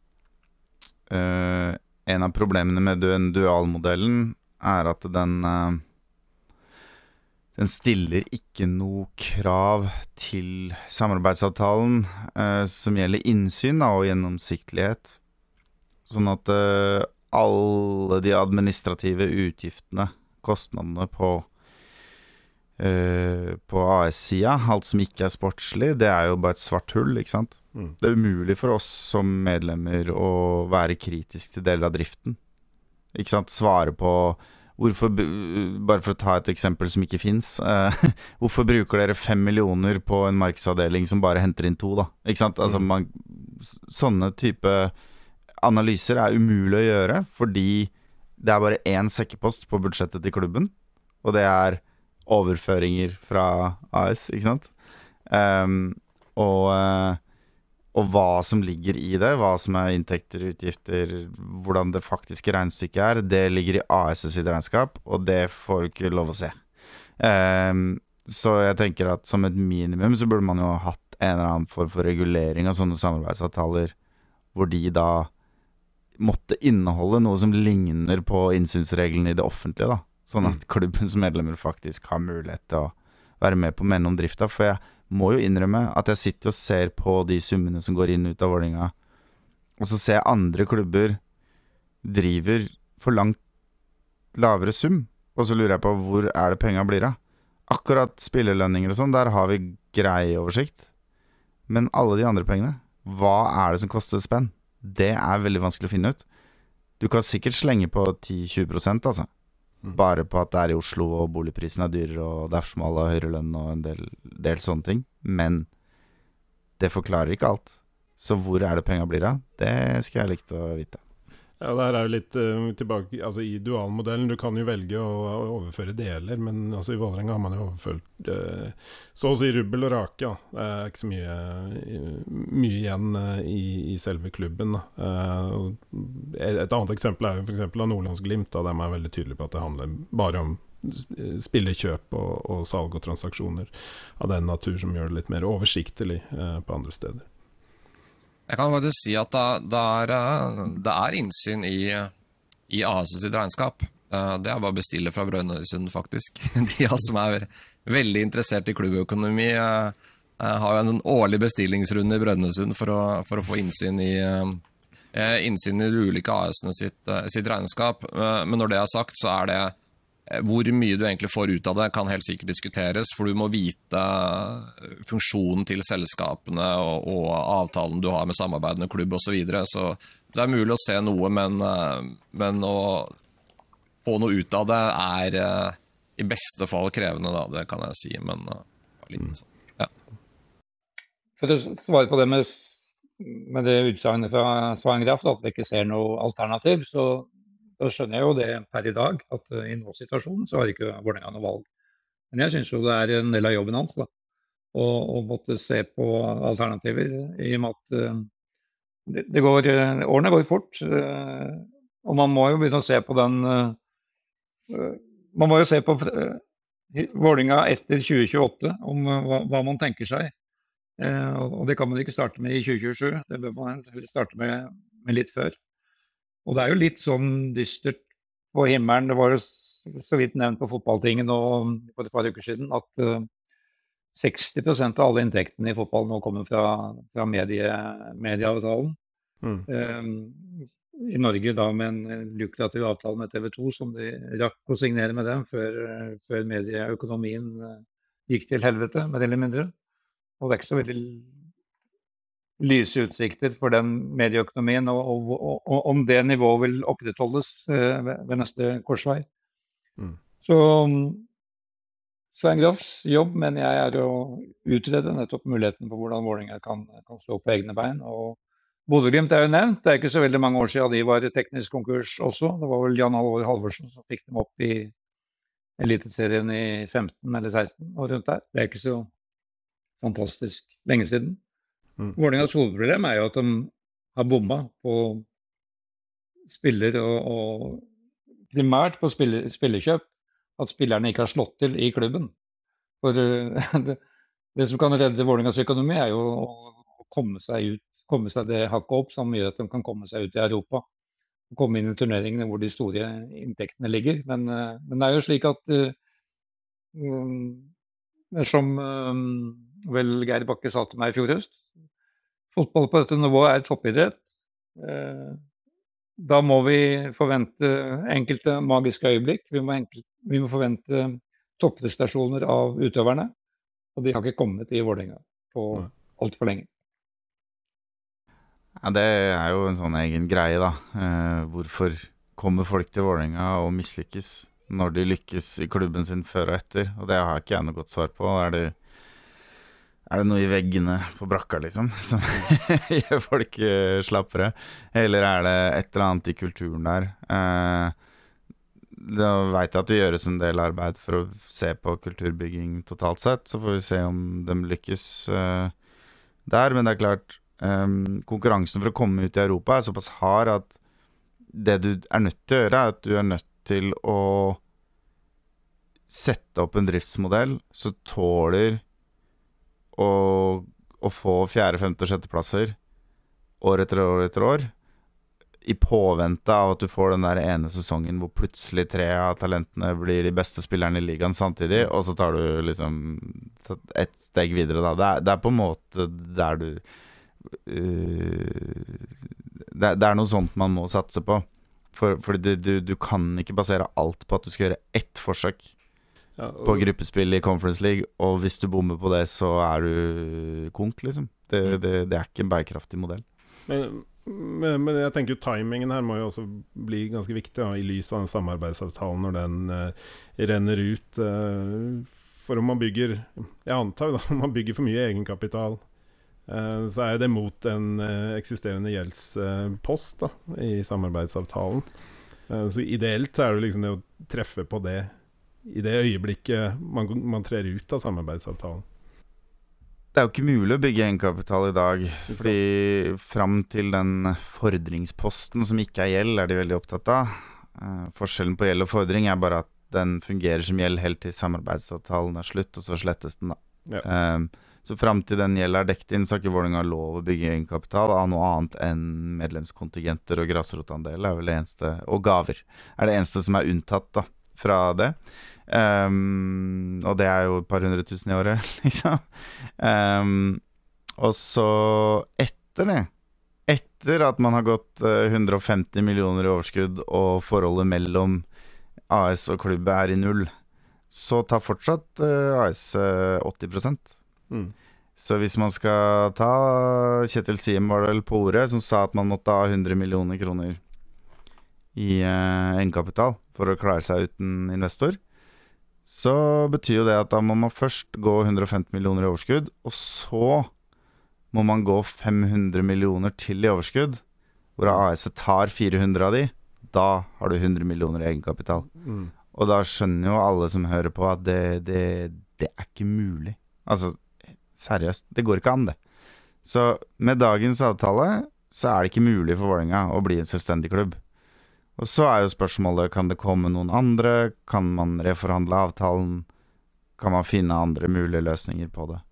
Uh, en av problemene med den dualmodellen er at den, uh, den stiller ikke noe krav til samarbeidsavtalen uh, som gjelder innsyn da, og gjennomsiktighet. Sånn at uh, alle de administrative utgiftene, kostnadene på Uh, på A S-sida, alt som ikke er sportslig, det er jo bare et svart hull, ikke sant? Mm. Det er umulig for oss som medlemmer å være kritisk til deler av driften. Ikke sant? Svare på hvorfor, bare for å ta et eksempel som ikke finnes, uh, hvorfor bruker dere fem millioner på en markedsavdeling som bare henter inn to, da? Ikke sant? Altså, man, sånne type analyser er umulig å gjøre, fordi det er bare én sekkepost på budsjettet til klubben, og det er overføringer fra A S, ikke sant? Um, og, uh, og hva som ligger i det, hva som er inntekter, utgifter, hvordan det faktiske regnstykket er, det ligger i A S sitt regnskap, og det får ikke lov å se. Um, så jeg tenker at som et minimum så burde man jo ha hatt en eller annen form for regulering av sånne samarbeidsavtaler, hvor de da måtte inneholde noe som ligner på innsynsreglene i det offentlige da. Sånn at klubbens medlemmer faktisk har mulighet til å være med på menn om drifta. For jeg må jo innrømme at jeg sitter og ser på de summene som går inn ut av Vålerenga, og så ser jeg andre klubber driver for langt lavere sum, og så lurer jeg på hvor er det penger blir av. Akkurat spillerlønninger og sånn, der har vi grei oversikt. Men alle de andre pengene, hva er det som koster spenn? Det er veldig vanskelig å finne ut. Du kan sikkert slenge på ti til tjue prosent, altså. Bare på at det er i Oslo og boligprisen er dyrere og derfor som alle har høyere lønn og en del, del sånne ting, men det forklarer ikke alt. Så hvor er det penger blir av? Det skulle jeg likt å vite. Ja, det her er jo litt uh, tilbake, altså i dualmodellen, du kan jo velge å, å overføre deler, men altså i Vålerenga har man jo overført uh, så å si rubbel og rake, ja. Det er ikke så mye, mye igjen uh, i, i selve klubben. Uh, et annet eksempel er jo for eksempel av Nordlands Glimt, da de er veldig tydelige på at det handler bare om spillekjøp og, og salg og transaksjoner av den natur som gjør det litt mer oversiktlig uh, på andre steder. Jeg kan faktisk si at det er, det er innsyn i, i A S sitt regnskap. Det er bare å bestille fra Brønnøysund, faktisk. De som er veldig interessert i klubbøkonomi har jo en årlig bestillingsrunde i Brønnøysund for å, for å få innsyn i, innsyn i de ulike A S-ene sitt, sitt regnskap. Men når det er sagt, så er det hvor mye du egentlig får ut av det kan helt sikkert diskuteres, for du må vite funksjonen til selskapene og, og avtalen du har med samarbeidende klubb og så videre. Så det er mulig å se noe, men, men å få noe ut av det er i beste fall krevende, da, det kan jeg si, men litt sånn. Ja. For å svare på det med, med det utsagnet fra Svein Graff, at vi ikke ser noe alternativ, så da skjønner jeg jo det per i dag, at uh, i noen situasjonen så har ikke Vålerenga noe valg. Men jeg synes jo det er en del av jobben hans da, å, å måtte se på alternativer, i og med at uh, det, det går, uh, årene går fort, uh, og man må jo begynne å se på den, uh, uh, man må jo se på uh, Vålerenga etter tjue tjueåtte, om uh, hva, hva man tenker seg. Uh, og det kan man ikke starte med i tjue tjuesju, det bør man starte med, med litt før. Og det er jo litt sånn dystert på himmelen, det var jo så vidt nevnt på fotballtingen nå for et par uker siden, at uh, seksti prosent av alle inntektene i fotball nå kommer fra, fra medie, medieavtalen. Mm. Um, i Norge da med en lukrativ avtale med T V to, som de rakk å signere med dem før, før medieøkonomien gikk til helvete, mer eller mindre. Og det er ikke så veldig lyse utsikter for den medieøkonomien, og, og, og, og om det nivået vil opprettholdes eh, ved, ved neste korsvei. Mm. Så Svein Grafs jobb, men jeg er å utrede nettopp muligheten på hvordan Vålerenga kan, kan stå på egne bein. Og Bodø/Glimt er jo nevnt. Det er ikke så veldig mange år siden de var i teknisk konkurs også. Det var vel Jan Halvor Halvorsen som fikk dem opp i Eliteserien i femten eller seksten og rundt der. Det er ikke så fantastisk lenge siden. Mm. Vålerengas hovedproblem er jo at de har bomba på spiller og, og primært på spiller, spillerkjøp. At spillerne ikke har slått til i klubben. For uh, det, det som kan redde Vålerengas økonomi er jo å komme seg ut, komme seg det hakket opp, som gjør at de kan komme seg ut i Europa. Og komme inn i turneringene hvor de store inntektene ligger. Men, uh, men det er jo slik at uh, um, som um, vel Geir Bakke sa til meg i fjor høst, fotball på dette nivået er toppidrett. Uh, Da må vi forvente enkelte magiske øyeblikk. Vi må, enkelt, vi må forvente topprestasjoner av utøverne. Og de har ikke kommet i Vålerenga på alt for lenge. Ja, det er jo en sånn egen greie da. Eh, hvorfor kommer folk til Vålerenga og mislykkes når de lykkes i klubben sin før og etter? Og det har ikke jeg noe godt svar på. Er det Er det noe i veggene på brakka, liksom, som gjør folk slappere? Eller er det et eller annet i kulturen der? Eh, da vet jeg at det gjøres en del arbeid for å se på kulturbygging totalt sett, så får vi se om de lykkes eh, der. Men det er klart, eh, konkurransen for å komme ut i Europa er såpass hard at det du er nødt til å gjøre, er at du er nødt til å sette opp en driftsmodell så tåler Og, og få fjerde, femte og sjette plasser år etter år etter år i påvente av at du får den der ene sesongen hvor plutselig tre av talentene blir de beste spillerne i ligaen samtidig, og så tar du liksom et steg videre da. Det er, det er på en måte der du uh, det, det er noe sånt man må satse på, for, for du, du, du kan ikke basere alt på at du skal gjøre ett forsøk Ja, og på gruppespill i Conference League, og hvis du bommer på det, så er du konk, liksom. Det, det, det er ikke en bærekraftig modell. Men, men, men jeg tenker jo timingen her må jo også bli ganske viktig, da, i lys av den samarbeidsavtalen når den uh, renner ut. Uh, for om man bygger, jeg antar da, om man bygger for mye egenkapital, uh, så er det mot en uh, eksisterende gjeldspost uh, da, i samarbeidsavtalen. Uh, så ideelt så er det liksom det å treffe på det i det øyeblikket man, man trer ut av samarbeidsavtalen. Det er jo ikke mulig å bygge egenkapital i dag, fordi fram til den fordringsposten som ikke er gjeld, er de veldig opptatt av. Eh, forskjellen på gjeld og fordring er bare at den fungerer som gjeld helt til samarbeidsavtalen er slutt, og så slettes den da. Ja. Eh, så fram til den gjeld er dekt inn, så har ikke Vålerenga lov å bygge egenkapital av noe annet enn medlemskontingenter og grasrotandel, er vel det eneste, og gaver er det eneste som er unntatt da, fra det. Um, og det er jo et par hundre tusen i året, liksom. Um, og så etter det, etter at man har gått uh, hundre og femti millioner i overskudd, og forholdet mellom A S og klubb er i null, så tar fortsatt uh, A S uh, åtti prosent. Mm. Så hvis man skal ta Kjetil Siem var det vel på ordet, som sa at man måtte ha hundre millioner kroner i uh, egenkapital for å klare seg uten investor, så betyr jo det at da må man først gå hundre og femti millioner i overskudd, og så må man gå fem hundre millioner til i overskudd, hvor A S tar fire hundre av de, da har du hundre millioner i egenkapital. Mm. Og da skjønner jo alle som hører på at det, det, det er ikke mulig. Altså, seriøst, det går ikke an det. Så med dagens avtale, så er det ikke mulig for Vålerenga å bli en selvstendig klubb. Og så er jo spørsmålet, kan det komme noen andre? Kan man reforhandle avtalen? Kan man finne andre mulige løsninger på det?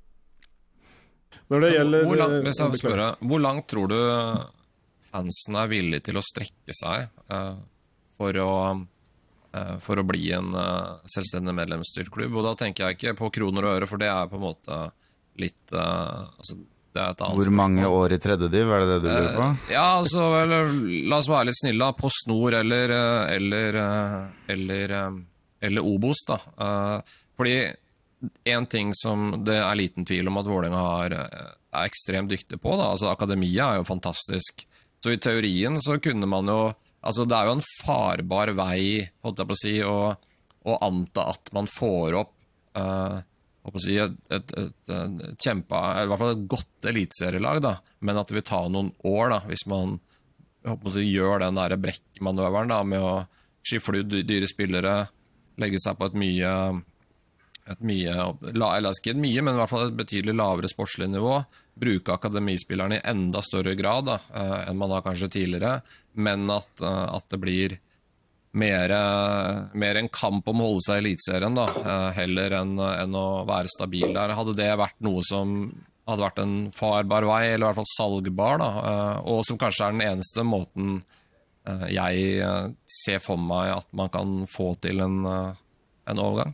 Når det gjelder... Hvor langt, hvis jeg vil spørre, hvor langt tror du fansen er villig til å strekke seg uh, for, å, uh, for å bli en uh, selvstendig medlemsstyrt klubb? Og da tenker jeg ikke på kroner og øre, for det er på en måte litt... Uh, altså, det det er et annet Hvor mange spørsmål. år i tredje div, er det det du lurer på? Eh, ja, altså, eller, la oss være litt snille da, på snor eller, eh, eller, eh, eller, eh, eller Obos da. Eh, fordi en ting som det er liten tvil om at Vålerenga har, eh, er ekstremt dyktig på da, altså akademia er jo fantastisk. Så i teorien så kunne man jo, altså det er jo en farbar vei, holdt jeg på å si, å, å anta at man får opp eh, å si, et, et, et, et kjempe, i hvert fall et godt eliteserielag da, men at det vil ta noen år da, hvis man å si, gjør den der brekkmanøveren da, med å skifle ut dyre spillere, legge seg på et mye, et mye, eller ikke et mye, men i hvert fall et betydelig lavere sportslig nivå, bruke akademispillerne i enda større grad da, enn man har kanskje tidligere, men at, at det blir mer, mer en kamp om å holde seg i elitserien da, heller enn, enn å være stabil der. Hadde det vært noe som hadde vært en farbar vei, eller i hvert fall salgbar da, og som kanskje er den eneste måten jeg ser for meg at man kan få til en, en overgang.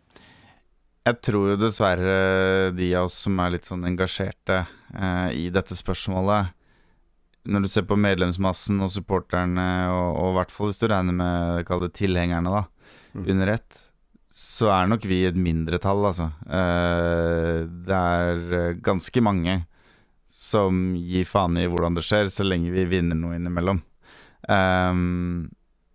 Jeg tror jo dessverre de av oss som er litt sånn engasjerte eh, i dette spørsmålet, når du ser på medlemsmassen og supporterne, og, og i hvert fall hvis du regner med, kall det tilhengerne da, mm. under ett, så er nok vi et mindretall, altså. Eh, det er ganske mange som gir faen i hvordan det skjer, så lenge vi vinner noe innimellom. Um,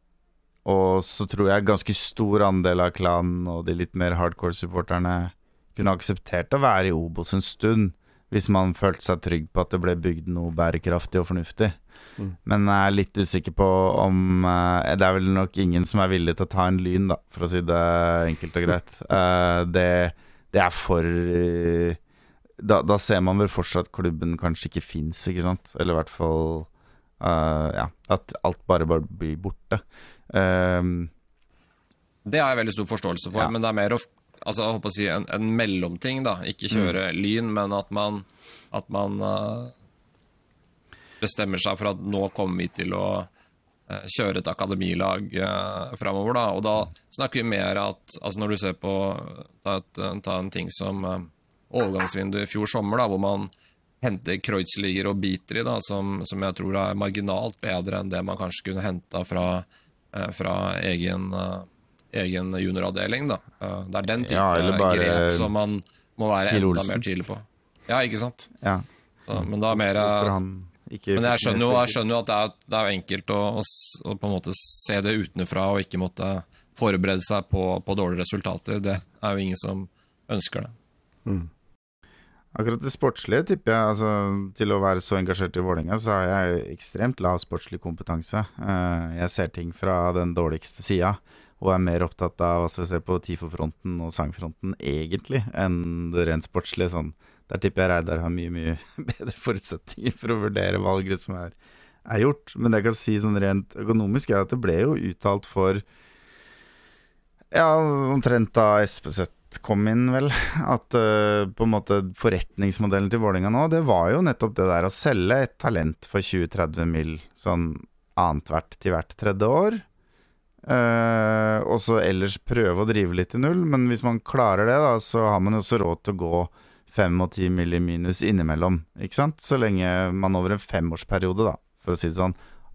og så tror jeg ganske stor andel av klanen og de litt mer hardcore supporterne kunne akseptert å være i Obos en stund, hvis man følte seg trygg på at det ble bygd noe bærekraftig og fornuftig. Mm. Men jeg er litt usikker på om uh, det er vel nok ingen som er villig til å ta en lyn da, for å si det enkelt og greit. Uh, det, det er for uh, da, da ser man vel fortsatt at klubben kanskje ikke finnes, ikke sant? Eller i hvert fall uh, ja, at alt bare, bare blir borte. Um, det har jeg veldig stor forståelse for, ja. Men det er mer å altså, jeg håper å si en, en mellomting da, ikke kjøre mm. lyn, men at man, at man uh, bestemmer seg for at nå kommer vi til å uh, kjøre et akademilag uh, fremover da, og da snakker vi mer at, altså når du ser på ta, et, ta en ting som uh, overgangsvindu i fjor sommer da, hvor man henter Kreuzliger og Bitri da, som, som jeg tror er marginalt bedre enn det man kanskje kunne hente fra, uh, fra egen uh, egen junioravdeling da. Det er den type ja, grep som man må være enda mer tidlig på. Ja, ikke sant? Ja. Så, men da er mer Men jeg skjønner jo, jeg skjønner jo at det er, det er enkelt å, å, å på en måte se det utenfra og ikke måtte forberede seg på, på dårlige resultater. Det er jo ingen som ønsker det. Mm. Akkurat det sportslige tipper jeg, altså, til å være så engasjert i Vålerenga, så har jeg ekstremt lav sportslig kompetanse. Jeg ser ting fra den dårligste siden, og er mer opptatt av hva vi ser på tifofronten og sangfronten egentlig, enn det rent sportslige. Sånn. Der tipper jeg Reidar har mye, mye bedre forutsetninger for å vurdere valget som er, er gjort. Men det jeg kan si sånn rent økonomisk er at det ble jo uttalt for, ja, omtrent da S P Z kom inn vel, at uh, på en måte forretningsmodellen til Vålerenga nå, det var jo nettopp det der å selge et talent for tjue til tretti mil, sånn annet hvert til hvert tredje år. Uh, og så ellers prøve å drive litt i null, men hvis man klarer det da, så har man jo også råd til å gå fem og ti mill. Minus innimellom, ikke sant? Så lenge man over en femårsperiode da, for å si det sånn,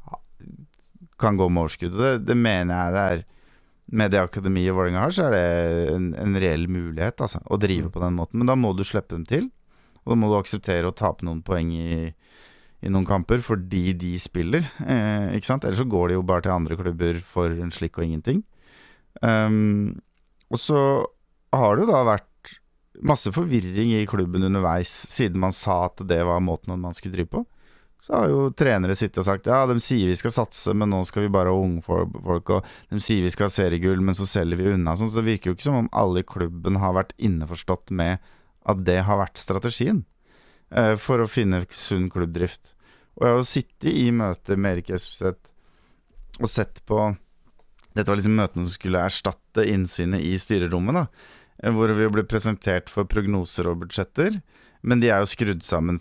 kan gå med overskudd. Det, det mener jeg det er, med det akademiet Vålerenga har, så er det en, en reell mulighet altså, å drive på den måten, men da må du slippe dem til, og da må du akseptere å tape noen poeng i i noen kamper, fordi de spiller, eh, ikke sant? Ellers så går de jo bare til andre klubber for en slikk og ingenting. Um, og så har det jo da vært masse forvirring i klubben underveis, siden man sa at det var måten man skulle drive på. Så har jo trenere sittet og sagt, ja, de sier vi skal satse, men nå skal vi bare ha unge folk, og de sier vi skal ha seriegull, men så selger vi unna. Sånn, så det virker jo ikke som om alle i klubben har vært innforstått med at det har vært strategien for å finne sunn klubbdrift. Og jeg har sittet i møter med Erik Espeseth og sett på, dette var liksom møtene som skulle erstatte innsynet i styrerommet da, hvor vi ble presentert for prognoser og budsjetter, men de er jo skrudd sammen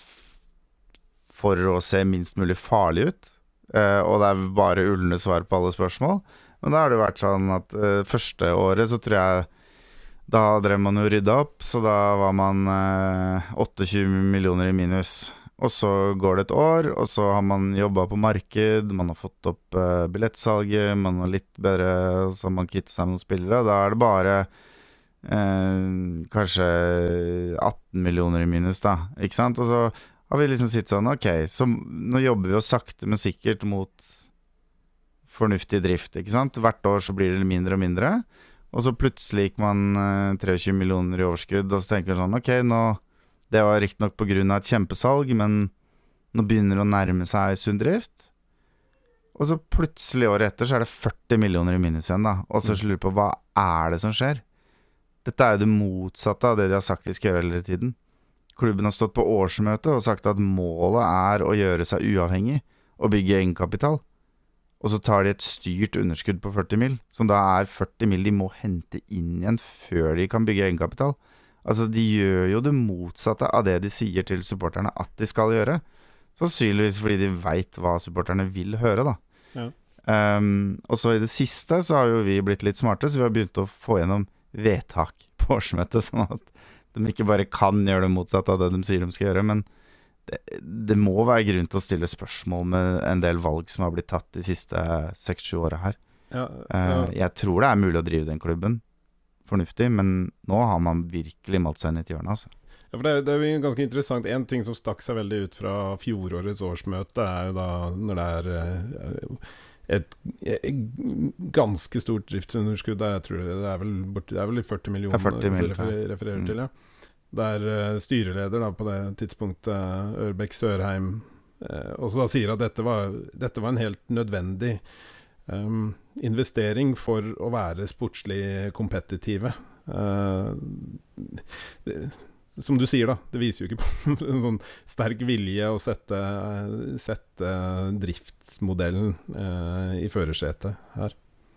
for å se minst mulig farlig ut, og det er bare ullende svar på alle spørsmål. Men da har det vært sånn at første året så tror jeg Da drev man jo rydda opp, så da var man eh, tjueåtte millioner i minus. Og så går det et år, og så har man jobbet på marked, man har fått opp eh, billettsalget, man har litt bedre, så har man kittet seg med noen spillere. Da er det bare eh, kanskje atten millioner i minus, da, ikke sant? Og så har vi liksom sitt sånn, ok, så nå jobber vi jo sakte, men sikkert mot fornuftig drift, ikke sant? Hvert år så blir det mindre og mindre, og så plutselig gikk man eh, tjuetre millioner i overskudd, og så tenker man sånn, ok, nå det var riktig nok på grunn av et kjempesalg, men nå begynner det å nærme seg sunn drift. Og så plutselig året etter så er det førti millioner i minus igjen da. Og så lurer jeg på, hva er det som skjer? Dette er jo det motsatte av det de har sagt de skal gjøre hele tiden. Klubben har stått på årsmøte og sagt at målet er å gjøre seg uavhengig og bygge egenkapital. Og så tar de et styrt underskudd på førti mil, som da er førti mil de må hente inn igjen før de kan bygge egenkapital. Altså, de gjør jo det motsatte av det de sier til supporterne at de skal gjøre. Sannsynligvis fordi de vet hva supporterne vil høre, da. Ja. Um, og så i det siste så har jo vi blitt litt smarte, så vi har begynt å få gjennom vedtak på årsmøtet, sånn at de ikke bare kan gjøre det motsatte av det de sier de skal gjøre, men det, det må være grunn til å stille spørsmål med en del valg som har blitt tatt de siste seks sju årene her. Ja, ja. Uh, jeg tror det er mulig å drive den klubben fornuftig, men nå har man virkelig malt seg inn i et hjørne, altså. Ja, for det er, det er jo ganske interessant. En ting som stakk seg veldig ut fra fjorårets årsmøte er jo da når det er et, et ganske stort driftsunderskudd der, jeg tror det, det er vel borti, det er vel i førti millioner førti mil, refer, refererer mm. til, ja. Der uh, styreleder da på det tidspunktet, Ørbekk Sørheim, uh, også da sier at dette var, dette var en helt nødvendig Um, investering for å være sportslig kompetitive. Uh, det, som du sier da, det viser jo ikke på en sånn sterk vilje å sette, sette driftsmodellen uh, i førersetet her.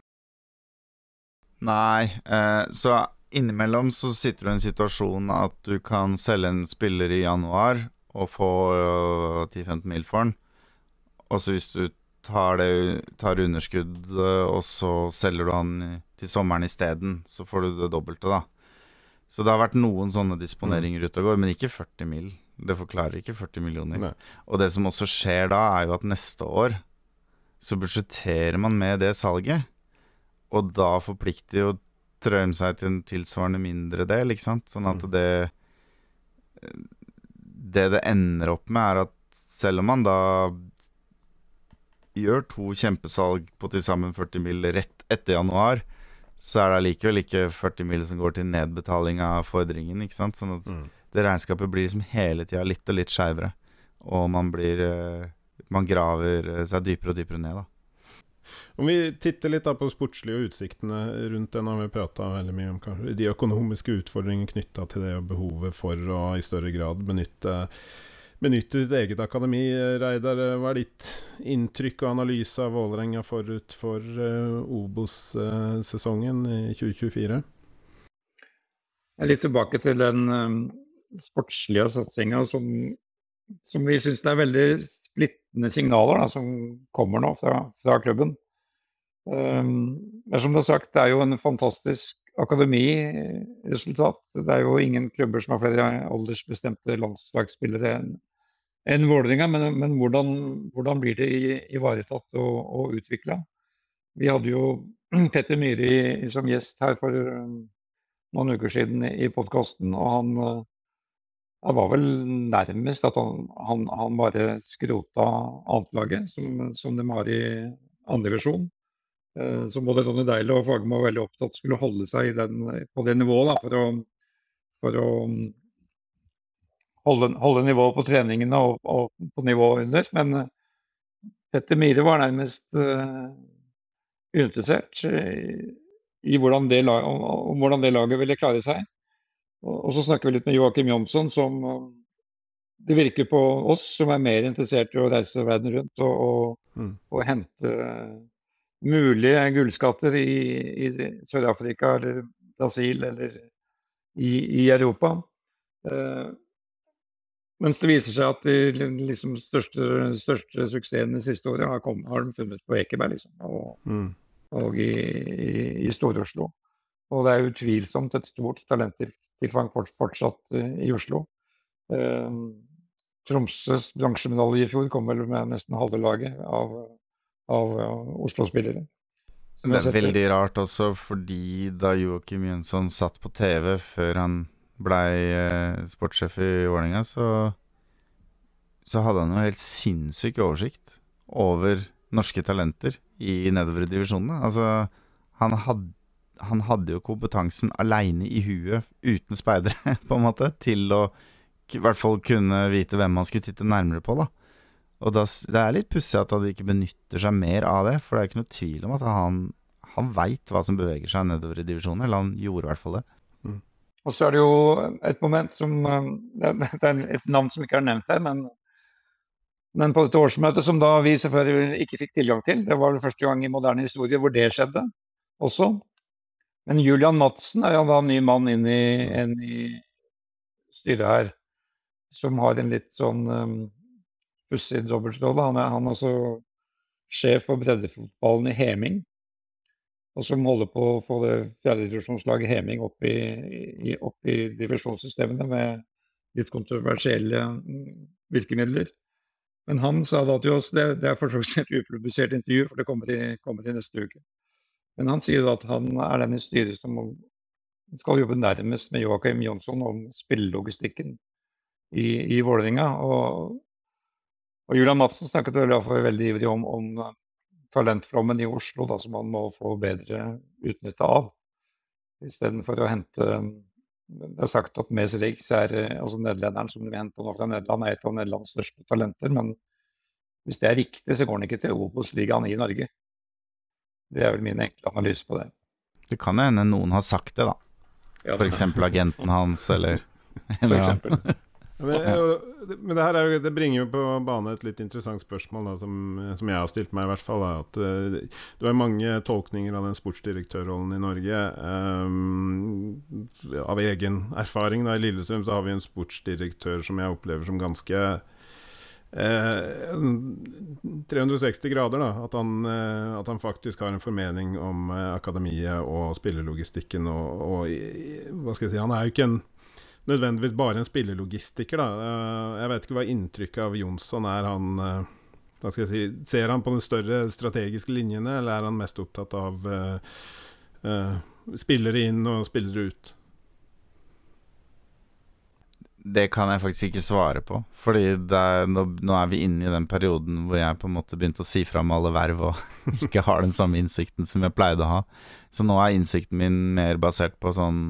Nei, uh, så innimellom så sitter du i en situasjon at du kan selge en spiller i januar og få uh, ti til femten mil for den. Og så hvis du tar, det, tar underskudd, og så selger du han til sommeren i stedet, så får du det dobbelte da. Så det har vært noen sånne disponeringer ute og går, men ikke førti mil. Det forklarer ikke førti millioner. Nei. Og det som også skjer da, er jo at neste år så budsjetterer man med det salget, og da forplikter jo Trøim seg til en tilsvarende mindre del, ikke sant? Sånn at det det det ender opp med er at selv om man da gjør to kjempesalg på til sammen førti mil rett etter januar, så er det likevel ikke førti mil som går til nedbetaling av fordringen, ikke sant? Sånn at mm. det regnskapet blir liksom hele tiden litt og litt skjevere, og man blir, man graver seg dypere og dypere ned da. Om vi titter litt da på sportslige og utsiktene rundt den, har vi pratet veldig mye om kanskje de økonomiske utfordringene knyttet til det og behovet for å i større grad benytte benytte ditt eget akademi. Reidar, hva er ditt inntrykk og analyse av Vålerenga forut for uh, Obos-sesongen uh, i tjue tjuefire? Jeg er litt tilbake til den um, sportslige satsingen som, som vi synes det er veldig splittende signaler da, som kommer nå fra, fra klubben. Um, men som du har sagt, det er jo en fantastisk akademiresultat. Det er jo ingen klubber som har flere aldersbestemte landslagsspillere enn en Vålerenga, men, men hvordan, hvordan blir det ivaretatt og, og utviklet? Vi hadde jo Petter Myhre som gjest her for noen uker siden i podcasten, og han, han var vel nærmest at han, han, han bare skrota annetlaget, som, som de har i andre versjon. Så både Ronny Deile og Fagermo var veldig opptatt skulle holde seg i den, på det nivået da, for å, for å holde, holde nivået på treningene og, og på nivået under. Men Petter Myhre var nærmest uh, uinteressert i, i hvordan det, om hvordan det laget ville klare seg. Og, og så snakker vi litt med Joakim Jonsson, som uh, det virker på oss som er mer interessert i å reise verden rundt og, og, mm. og hente mulige gullskatter i, i Sør-Afrika eller Brasil eller i, i Europa. Uh, mens det viser seg at de liksom, største, største suksessene de siste året har, kommet, har de funnet på Ekeberg liksom, og, mm. og i, i, i Stor-Oslo. Og det er utvilsomt et stort talenttilfang fortsatt i Oslo. Eh, Tromsøs bransjemedalje i fjor kom vel med nesten halve laget av, av Oslo-spillere. Det er veldig rart også, fordi da Joakim Jønsson satt på T V før han ble eh, sportssjef i Vålerenga, så, så hadde han jo helt sinnssyk oversikt over norske talenter i nedover divisjonene. Altså, han, had, han hadde jo kompetansen alene i huet, uten speidere, på en måte, til å i hvert fall kunne vite hvem man skulle titte nærmere på, da. Og da, det er litt pussig at han ikke benytter seg mer av det, for det er ikke noe tvil om at han, han vet hva som beveger seg nedover i divisjonen, eller han gjorde i hvert fall det. Mm. Og så er det jo et moment som, det er et navn som ikke er nevnt her, men, men på dette årsmøtet som da vi selvfølgelig ikke fikk tilgang til, det var det første gang i moderne historie hvor det skjedde også. Men Julian Madsen er jo da en ny mann inn i, inn i styret her, som har en litt sånn um, pussig dobbeltrolle. Han er, han er altså sjef for breddefotballen i Heming, og som holder på å få det fjerde divisjonslaget Heming opp i, i, opp i divisjonssystemene med litt kontroversielle virkemidler. Men han sa da til oss, det, det er for så vidt et upublisert intervju, for det kommer i, kommer i neste uke. Men han sier da at han er den i styret som skal jobbe nærmest med Joakim Jønsson om spillelogistikken i, i Vålerenga, og Og Julian Madsen snakket vel veldig ivrig om, om talentflommen i Oslo, da, som man må få bedre utnytte av. I stedet for å hente, det er sagt at Mes Riggs er, altså nederlenderen som vi henter nå fra Nederland, er et av Nederlands største talenter, men hvis det er riktig, så går han ikke til Obos-ligaen i Norge. Det er vel min enkle analyse på det. Det kan jo hende noen har sagt det, da. Ja, for eksempel agenten hans, eller... For eksempel. Men, men det her er jo, det bringer jo på bane et litt interessant spørsmål da, som, som jeg har stilt meg i hvert fall da, at uh, du har mange tolkninger av den sportsdirektørrollen i Norge um, av egen erfaring da. I Lillestrøm så har vi en sportsdirektør som jeg opplever som ganske uh, tre hundre og seksti grader da, at han, uh, at han faktisk har en formening om uh, akademiet og spillelogistikken og, og hva skal jeg si, han er jo ikke en nødvendigvis bare en spillelogistiker da. Jeg vet ikke hva inntrykket av Jonsson er. Han, hva skal jeg si, ser han på de større strategiske linjene, eller er han mest opptatt av uh, uh, spillere inn og spillere ut? Det kan jeg faktisk ikke svare på, fordi det er, nå, nå er vi inne i den perioden hvor jeg på en måte begynte å si frem alle verv og ikke har den samme innsikten som jeg pleide å ha. Så nå er innsikten min mer basert på sånn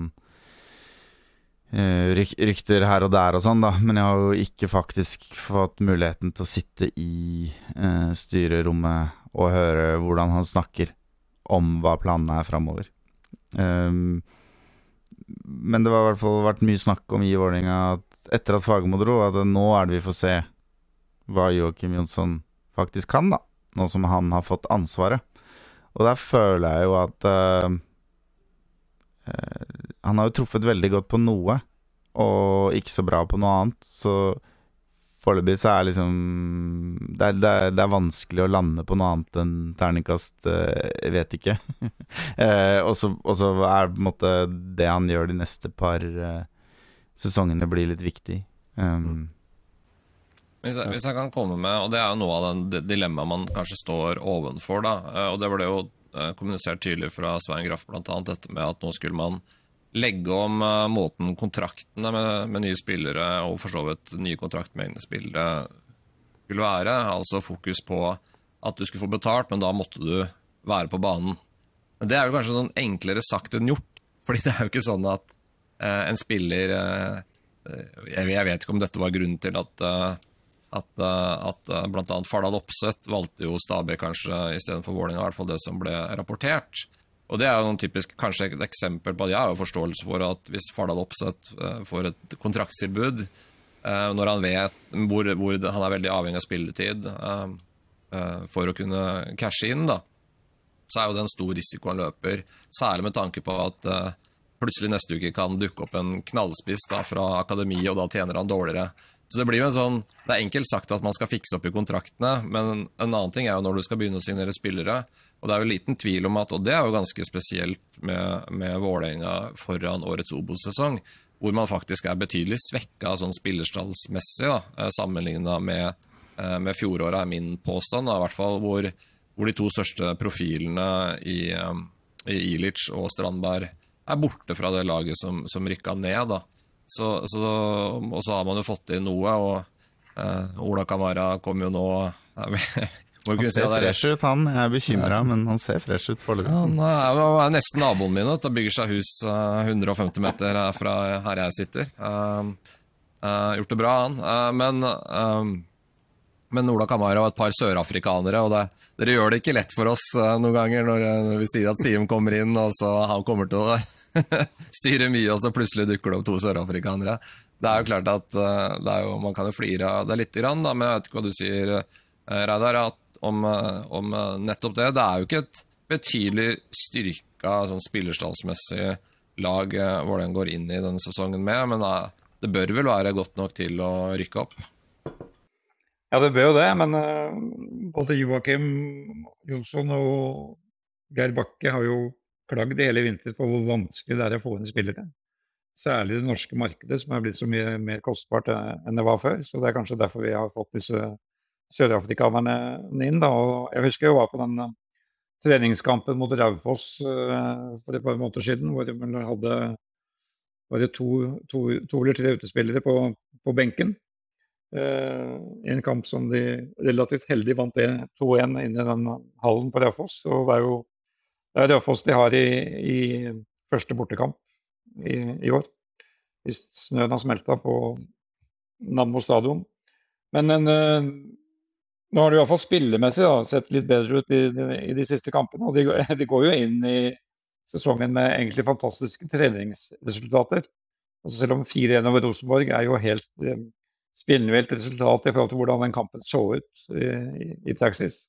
Ryk, rykter her og der og sånn da, men jeg har jo ikke faktisk fått muligheten til å sitte i eh, styrerommet og høre hvordan han snakker om hva planene er fremover. Um, men det har i hvert fall vært mye snakk om i Vålerenga at etter at Fagermo dro, at nå er det vi får se hva Joakim Jønsson faktisk kan da, nå som han har fått ansvaret. Og der føler jeg jo at uh, han har jo truffet veldig godt på noe og ikke så bra på noe annet, så foreløpig så er liksom det er, det, er, det er vanskelig å lande på noe annet enn terningkast, jeg vet ikke. eh, og så er på en måte det han gjør de neste par uh, sesongene blir litt viktig. Um, hvis, jeg, hvis jeg kan komme med, og det er jo noe av den dilemmaet man kanskje står ovenfor da, og det ble jo kommunisert tydelig fra Svein Graff blant annet, dette med at nå skulle man legge om uh, måten kontraktene med, med nye spillere og for så vidt nye kontrakt med egne spillere skulle være, altså fokus på at du skulle få betalt, men da måtte du være på banen. Men det er jo kanskje sånn enklere sagt enn gjort, fordi det er jo ikke sånn at uh, en spiller uh, jeg, jeg vet ikke om dette var grunnen til at uh, at, at blant annet Fardal Opseth valgte jo Stabæk kanskje i stedet for Vålerenga, i hvert fall det som ble rapportert. Og det er jo noen typisk, kanskje et eksempel på at jeg har jo forståelse for at hvis Fardal Opseth får et kontraktstilbud, når han vet hvor, hvor han er veldig avhengig av spilletid for å kunne cashe inn da, så er jo det en stor risiko han løper, særlig med tanke på at plutselig neste uke kan dukke opp en knallspiss da, fra akademiet, og da tjener han dårligere Så det blir jo en sånn, det er enkelt sagt at man skal fikse opp i kontraktene, men en annen ting er jo når du skal begynne å signere spillere, og det er jo liten tvil om at, og det er jo ganske spesielt med, med Vålerenga foran årets Obos-sesong, hvor man faktisk er betydelig svekket sånn spillerstallsmessig da, sammenlignet med, med fjoråret er min påstand, da, i hvert fall hvor, hvor de to største profilene i, i Ilic og Strandberg er borte fra det laget som, som rykket ned da. Så, så, og så har man jo fått inn noe, og eh, Ola Kamara kom jo nå. Han ser fresh ut, han. Jeg er bekymret, men han ser fresh ut foreløpig. Ja, han er, er nesten naboen min, og bygger seg hus uh, hundre og femti meter fra her jeg sitter. Uh, uh, gjort det bra, han. Uh, men, uh, men Ola Kamara og et par sørafrikanere, og det, dere gjør det ikke lett for oss uh, noen ganger når, når vi sier at Siem kommer inn, og så han kommer til å styrer mye, og så plutselig dukker det opp to sørafrikanere. Det er jo klart at uh, det er jo, man kan jo flire av det litt grann, da, men jeg vet ikke hva du sier, uh, Reidar, at om, uh, om uh, nettopp det. Det er jo ikke et betydelig styrka sånn spillerstallsmessig lag uh, hvor den går inn i denne sesongen med, men uh, det bør vel være godt nok til å rykke opp. Ja, det bør jo det, men uh, både Joakim Jonsson og Geir Bakke har jo klagd hele vinter på hvor vanskelig det er å få inn spillere. Særlig det norske markedet, som er blitt så mye mer kostbart enn det var før. Så det er kanskje derfor vi har fått disse sørafrikanerne inn. Da. Og jeg husker jeg var på den treningskampen mot Raufoss uh, for et par måneder siden, hvor de hadde var det to, to, to eller tre utespillere på, på benken. Uh, en kamp som de relativt heldig vant det to en inn i den hallen på Raufoss. Og det er jo Det er Raufoss de har i, i første bortekamp i, i år. Hvis snøen har smeltet på Nammo stadion. Men en, nå har det i hvert fall spillemessig da, sett litt bedre ut i, i de siste kampene. Og de, de går jo inn i sesongen med egentlig fantastiske treningsresultater. Altså selv om fire en over Rosenborg er jo helt eh, spinnvilt resultat i forhold til hvordan den kampen så ut i, i, i praksis.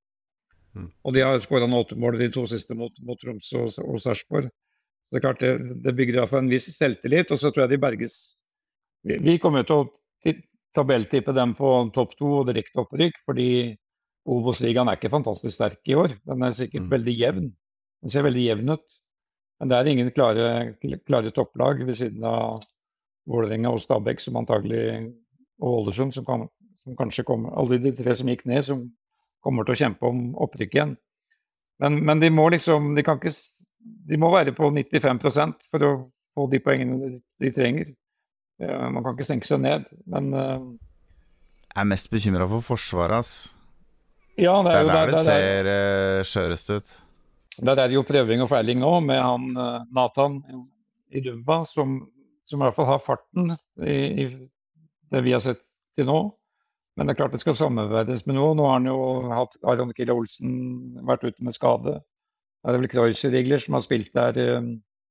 Og de har skåret åtte mål de to siste mot, mot Troms og, og Sarpsborg. Så det er klart det, det bygger iallfall en viss selvtillit, og så tror jeg de berges. Vi, vi kommer til å tabelltippe dem på topp to og direkte opprykk, fordi Obos-ligaen er ikke fantastisk sterk i år. Den er sikkert mm. veldig jevn. Den ser veldig jevn ut. Men det er ingen klare, klare topplag ved siden av Vålerenga og Stabæk, som antagelig, og Ålesund, som, kan, som kanskje kommer. Alle de tre som gikk ned, som kommer til å kjempe om opprykk igjen. Men, men de må liksom, de kan ikke, de må være på nittifem prosent for å få de poengene de, de trenger. Ja, man kan ikke senke seg ned, men... Uh, jeg er mest bekymret for forsvaret, ass. Ja, det er jo der, der det ser uh, skjørest ut. Der er det jo prøving og feiling nå, med han uh, Nathan i Dumba, som, som i hvert fall har farten i, i det vi har sett til nå. Men det er klart det skal samarbeides med noe. Nå har han jo hatt Aron Kille Olsen vært ute med skade. Det er vel Kreuzerigler som har spilt der uh,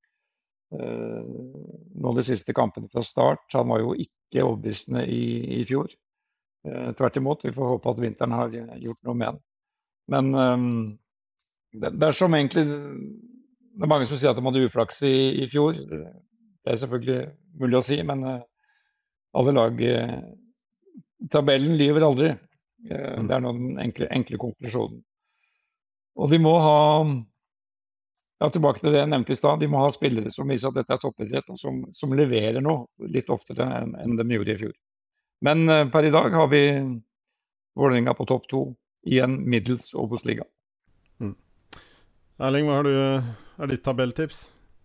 uh, noen av de siste kampene fra start. Han var jo ikke overbevisende i, i fjor. Uh, tvert imot, vi får håpe at vinteren har gjort noe med han. Men um, det, det er som egentlig, det er mange som sier at de hadde uflaks i, i fjor. Det er selvfølgelig mulig å si, men uh, alle lag... Uh, Tabellen lyver aldri. Det er noen enkle, enkle konklusjoner. Og de må ha, ja, tilbake til det jeg nevnte i sted, de må ha spillere som viser at dette er toppidrett, og som, som leverer noe litt oftere enn, enn de gjorde i fjor. Men uh, per i dag har vi Vålerenga på topp to i en middels Obos-liga. Mm. Erling, hva har du, er ditt tabelltips?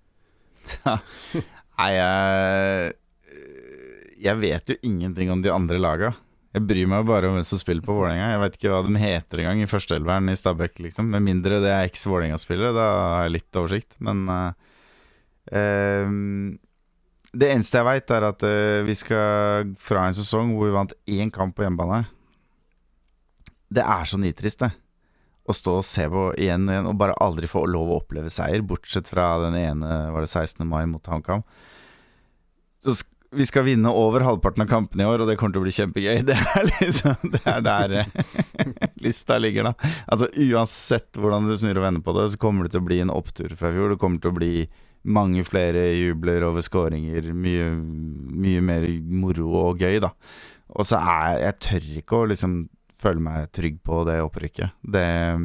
Nei, jeg... Jeg vet jo ingenting om de andre laga. Jeg bryr meg bare om hvem som spiller på Vålerenga. Jeg vet ikke hva de heter engang i førsteelveren i Stabæk, liksom. Med mindre det er eks-Vålerenga-spillere, da har jeg litt oversikt. Men uh, uh, det eneste jeg vet er at uh, vi skal fra en sesong hvor vi vant én kamp på hjemmebane. Det er så nitrist, det. Å stå og se på igjen og igjen, og bare aldri få lov å oppleve seier, bortsett fra den ene, var det sekstende mai mot HamKam. Så skal vi skal vinne over halvparten av kampene i år, og det kommer til å bli kjempegøy. Det er liksom, det er der lista ligger da. Altså uansett hvordan du snur og vender på det, så kommer det til å bli en opptur fra fjor. Det kommer til å bli mange flere jubler over skåringer, mye, mye mer moro og gøy, da. Og så er jeg tør ikke å liksom føle meg trygg på det opprykket. Det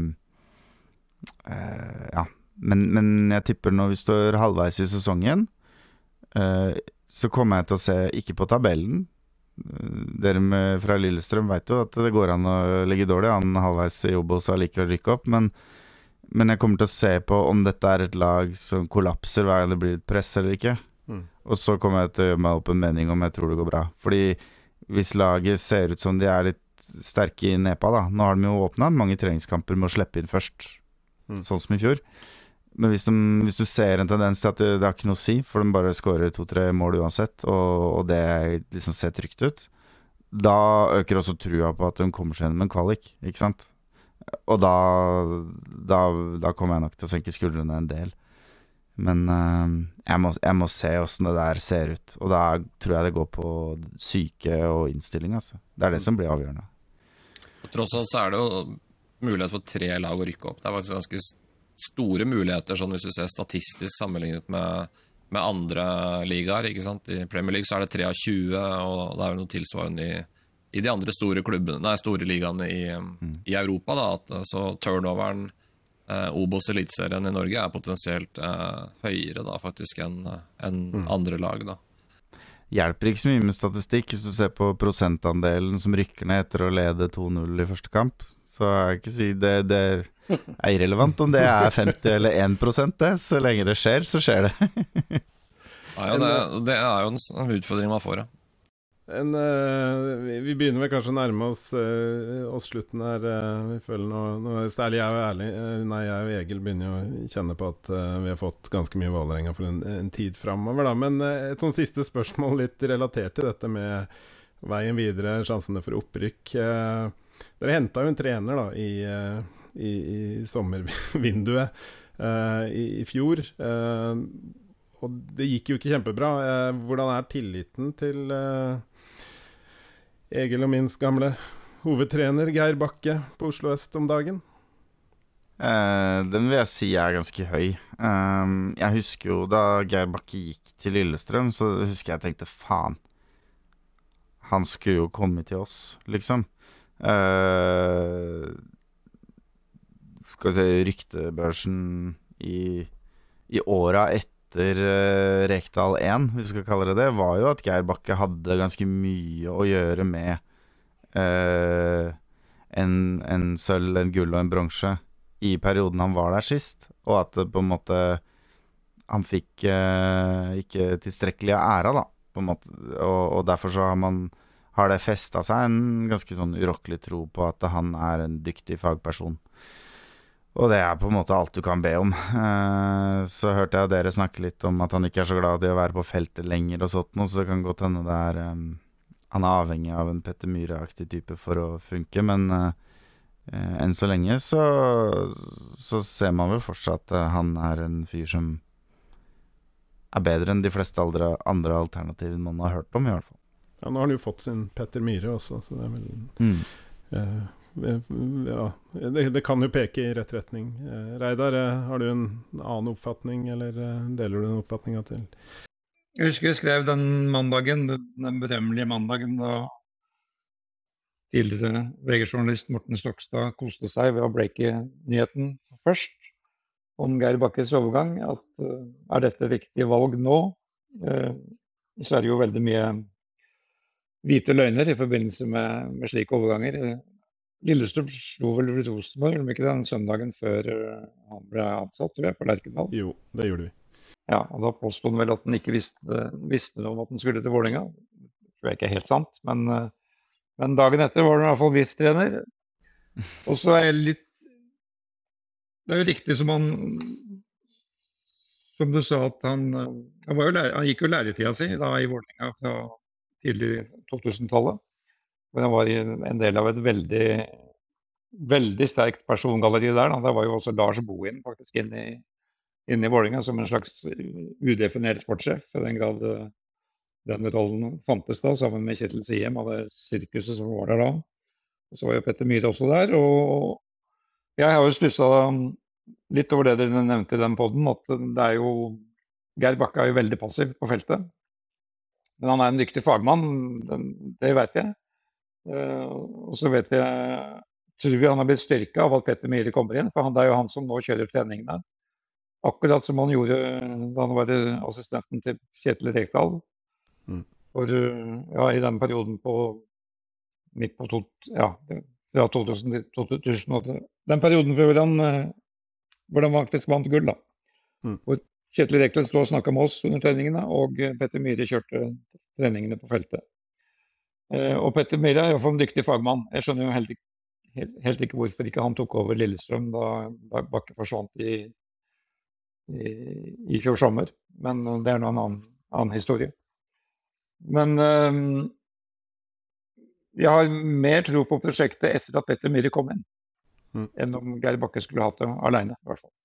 eh, ja. Men, men jeg tipper når vi står halvveis i sesongen, eh, så kommer jeg til å se ikke på tabellen. Dere med, fra Lillestrøm vet jo at det går an å ligge dårlig an halvveis i jobb og så likevel rykke opp, men Men jeg kommer til å se på om dette er et lag som kollapser hver gang det blir et press eller ikke. Mm. Og så kommer jeg til å gjøre meg opp en mening om jeg tror det går bra. Fordi hvis laget ser ut som de er litt sterke i nepa da, nå har de jo åpnet mange treningskamper med å slippe inn først, mm. sånn som i fjor. Men hvis, de, hvis du ser en tendens til at det, det har ikke noe å si, for de bare skårer to-tre mål uansett, og, og det liksom ser trygt ut, da øker også trua på at de kommer seg gjennom en kvalik, ikke sant? Og da, da, da kommer jeg nok til å senke skuldrene en del. Men uh, jeg, må, jeg må se hvordan det der ser ut. Og da tror jeg det går på syke og innstilling, altså. Det er det som blir avgjørende. Og tross alt så er det jo mulighet for tre lag å rykke opp. Det er faktisk ganske store muligheter, sånn hvis vi ser statistisk sammenlignet med, med andre ligaer, ikke sant? I Premier League så er det tre av tjue, og det er jo noe tilsvarende i i de andre store klubbene, nei, store ligaene i, mm. i Europa da, at så turnoveren eh, Obos Elitserien i Norge er potensielt eh, høyere da faktisk enn en mm. andre lag da. Hjelper ikke så mye med statistikk hvis du ser på prosentandelen som rykker ned etter å lede to null i første kamp, så jeg ikke si det, det er irrelevant om det er femti eller én prosent det, så lenge det skjer, så skjer det. Ja, ja, det, det er jo en utfordring man får, ja. En, uh, vi, vi begynner vel kanskje å nærme oss, uh, oss slutten her. Uh, vi føler nå, nå, særlig jeg og ærlig, uh, nei, jeg og Egil begynner jo å kjenne på at uh, vi har fått ganske mye Vålerenga for en, en tid fremover. Da. Men uh, et sånt siste spørsmål litt relatert til dette med veien videre, sjansene for opprykk. Uh, dere hentet jo en trener da, i, uh, i, i sommervinduet uh, i, i fjor. Uh, og det gikk jo ikke kjempebra. Uh, hvordan er tilliten til... Uh, Egil og min gamle hovedtrener Geir Bakke på Oslo Øst om dagen? Eh, den vil jeg si er ganske høy. Eh, jeg husker jo da Geir Bakke gikk til Lillestrøm, så husker jeg tenkte, faen, han skulle jo komme til oss, liksom. Eh, skal vi si, ryktebørsen i, i åra etter etter uh, Rekdal én, hvis vi skal kalle det det, var jo at Geir Bakke hadde ganske mye å gjøre med uh, en, en sølv, en gull og en bronse i perioden han var der sist, og at det på en måte han fikk uh, ikke tilstrekkelig æra da, på en måte, og, og derfor så har man har det festet seg en ganske sånn urokkelig tro på at han er en dyktig fagperson. Og det er på en måte alt du kan be om. Eh, så hørte jeg dere snakke litt om at han ikke er så glad i å være på feltet lenger og sånt, så det kan godt hende det er um, han er avhengig av en Petter Myhre-aktig type for å funke, men uh, enn så lenge så, så ser man vel fortsatt at han er en fyr som er bedre enn de fleste andre, andre alternativer man har hørt om i hvert fall. Ja, nå har han jo fått sin Petter Myhre også, så det er vel... Mm. Uh, Ja, det, det kan jo peke i rett retning. Eh, Reidar, eh, har du en annen oppfatning, eller eh, deler du den oppfatningen til? Jeg husker jeg skrev den mandagen, den berømmelige mandagen, da tidligere V G-journalist Morten Stokstad koste seg ved å breake nyheten først om Geir Bakkes overgang, at uh, er dette riktige valg nå? Uh, så er det jo veldig mye hvite løgner i forbindelse med, med slike overganger. Lillestrøm slo vel Rosenborg, ikke den søndagen før han ble ansatt, tror jeg, på Lerkendal. Jo, det gjorde vi. Ja, og da påstod han vel at han ikke visste, visste om at han skulle til Vålerenga. Det tror jeg ikke er helt sant, men, men dagen etter var han i hvert fall V I F-trener. Og så er jeg litt... Det er jo riktig som han... Som du sa at han... Han, var jo lærer, han gikk jo læretida si da i Vålerenga fra tidlig to tusen-tallet. Men han var en del av et veldig, veldig sterkt persongalleri der. Da. Der var jo også Lars Bohin faktisk inne i, inne i Vålerenga som en slags udefinert sportssjef, i den grad den rollen fantes da, sammen med Kjetil Siem av det sirkuset som var der da. Og så var jo Petter Myhre også der, og jeg har jo stusset litt over det dere nevnte i den podden, at det er jo Geir Bakke er jo veldig passiv på feltet. Men han er en dyktig fagmann, den, det vet jeg. Uh, og så vet jeg, tror vi han har blitt styrket av at Petter Myhre kommer inn, for han, det er jo han som nå kjører treningene. Akkurat som han gjorde da han var assistenten til Kjetil Rekdal. Mm. For, ja, i den perioden på, midt på, to, ja, fra to tusen til to tusen åtte. Den perioden hvor han, hvor han faktisk vant gull da. Mm. Hvor Kjetil Rekdal stod og snakket med oss under treningene, og Petter Myhre kjørte treningene på feltet. Eh, og Petter Myhre er jo for en dyktig fagmann. Jeg skjønner jo helt, helt, helt ikke hvorfor ikke han tok over Lillestrøm da, da Bakke forsvant i, i, i fjor sommer. Men det er noe en annen, annen historie. Men eh, jeg har mer tro på prosjektet etter at Petter Myhre kom inn, mm. enn om Geir Bakke skulle hatt det alene, i hvert fall.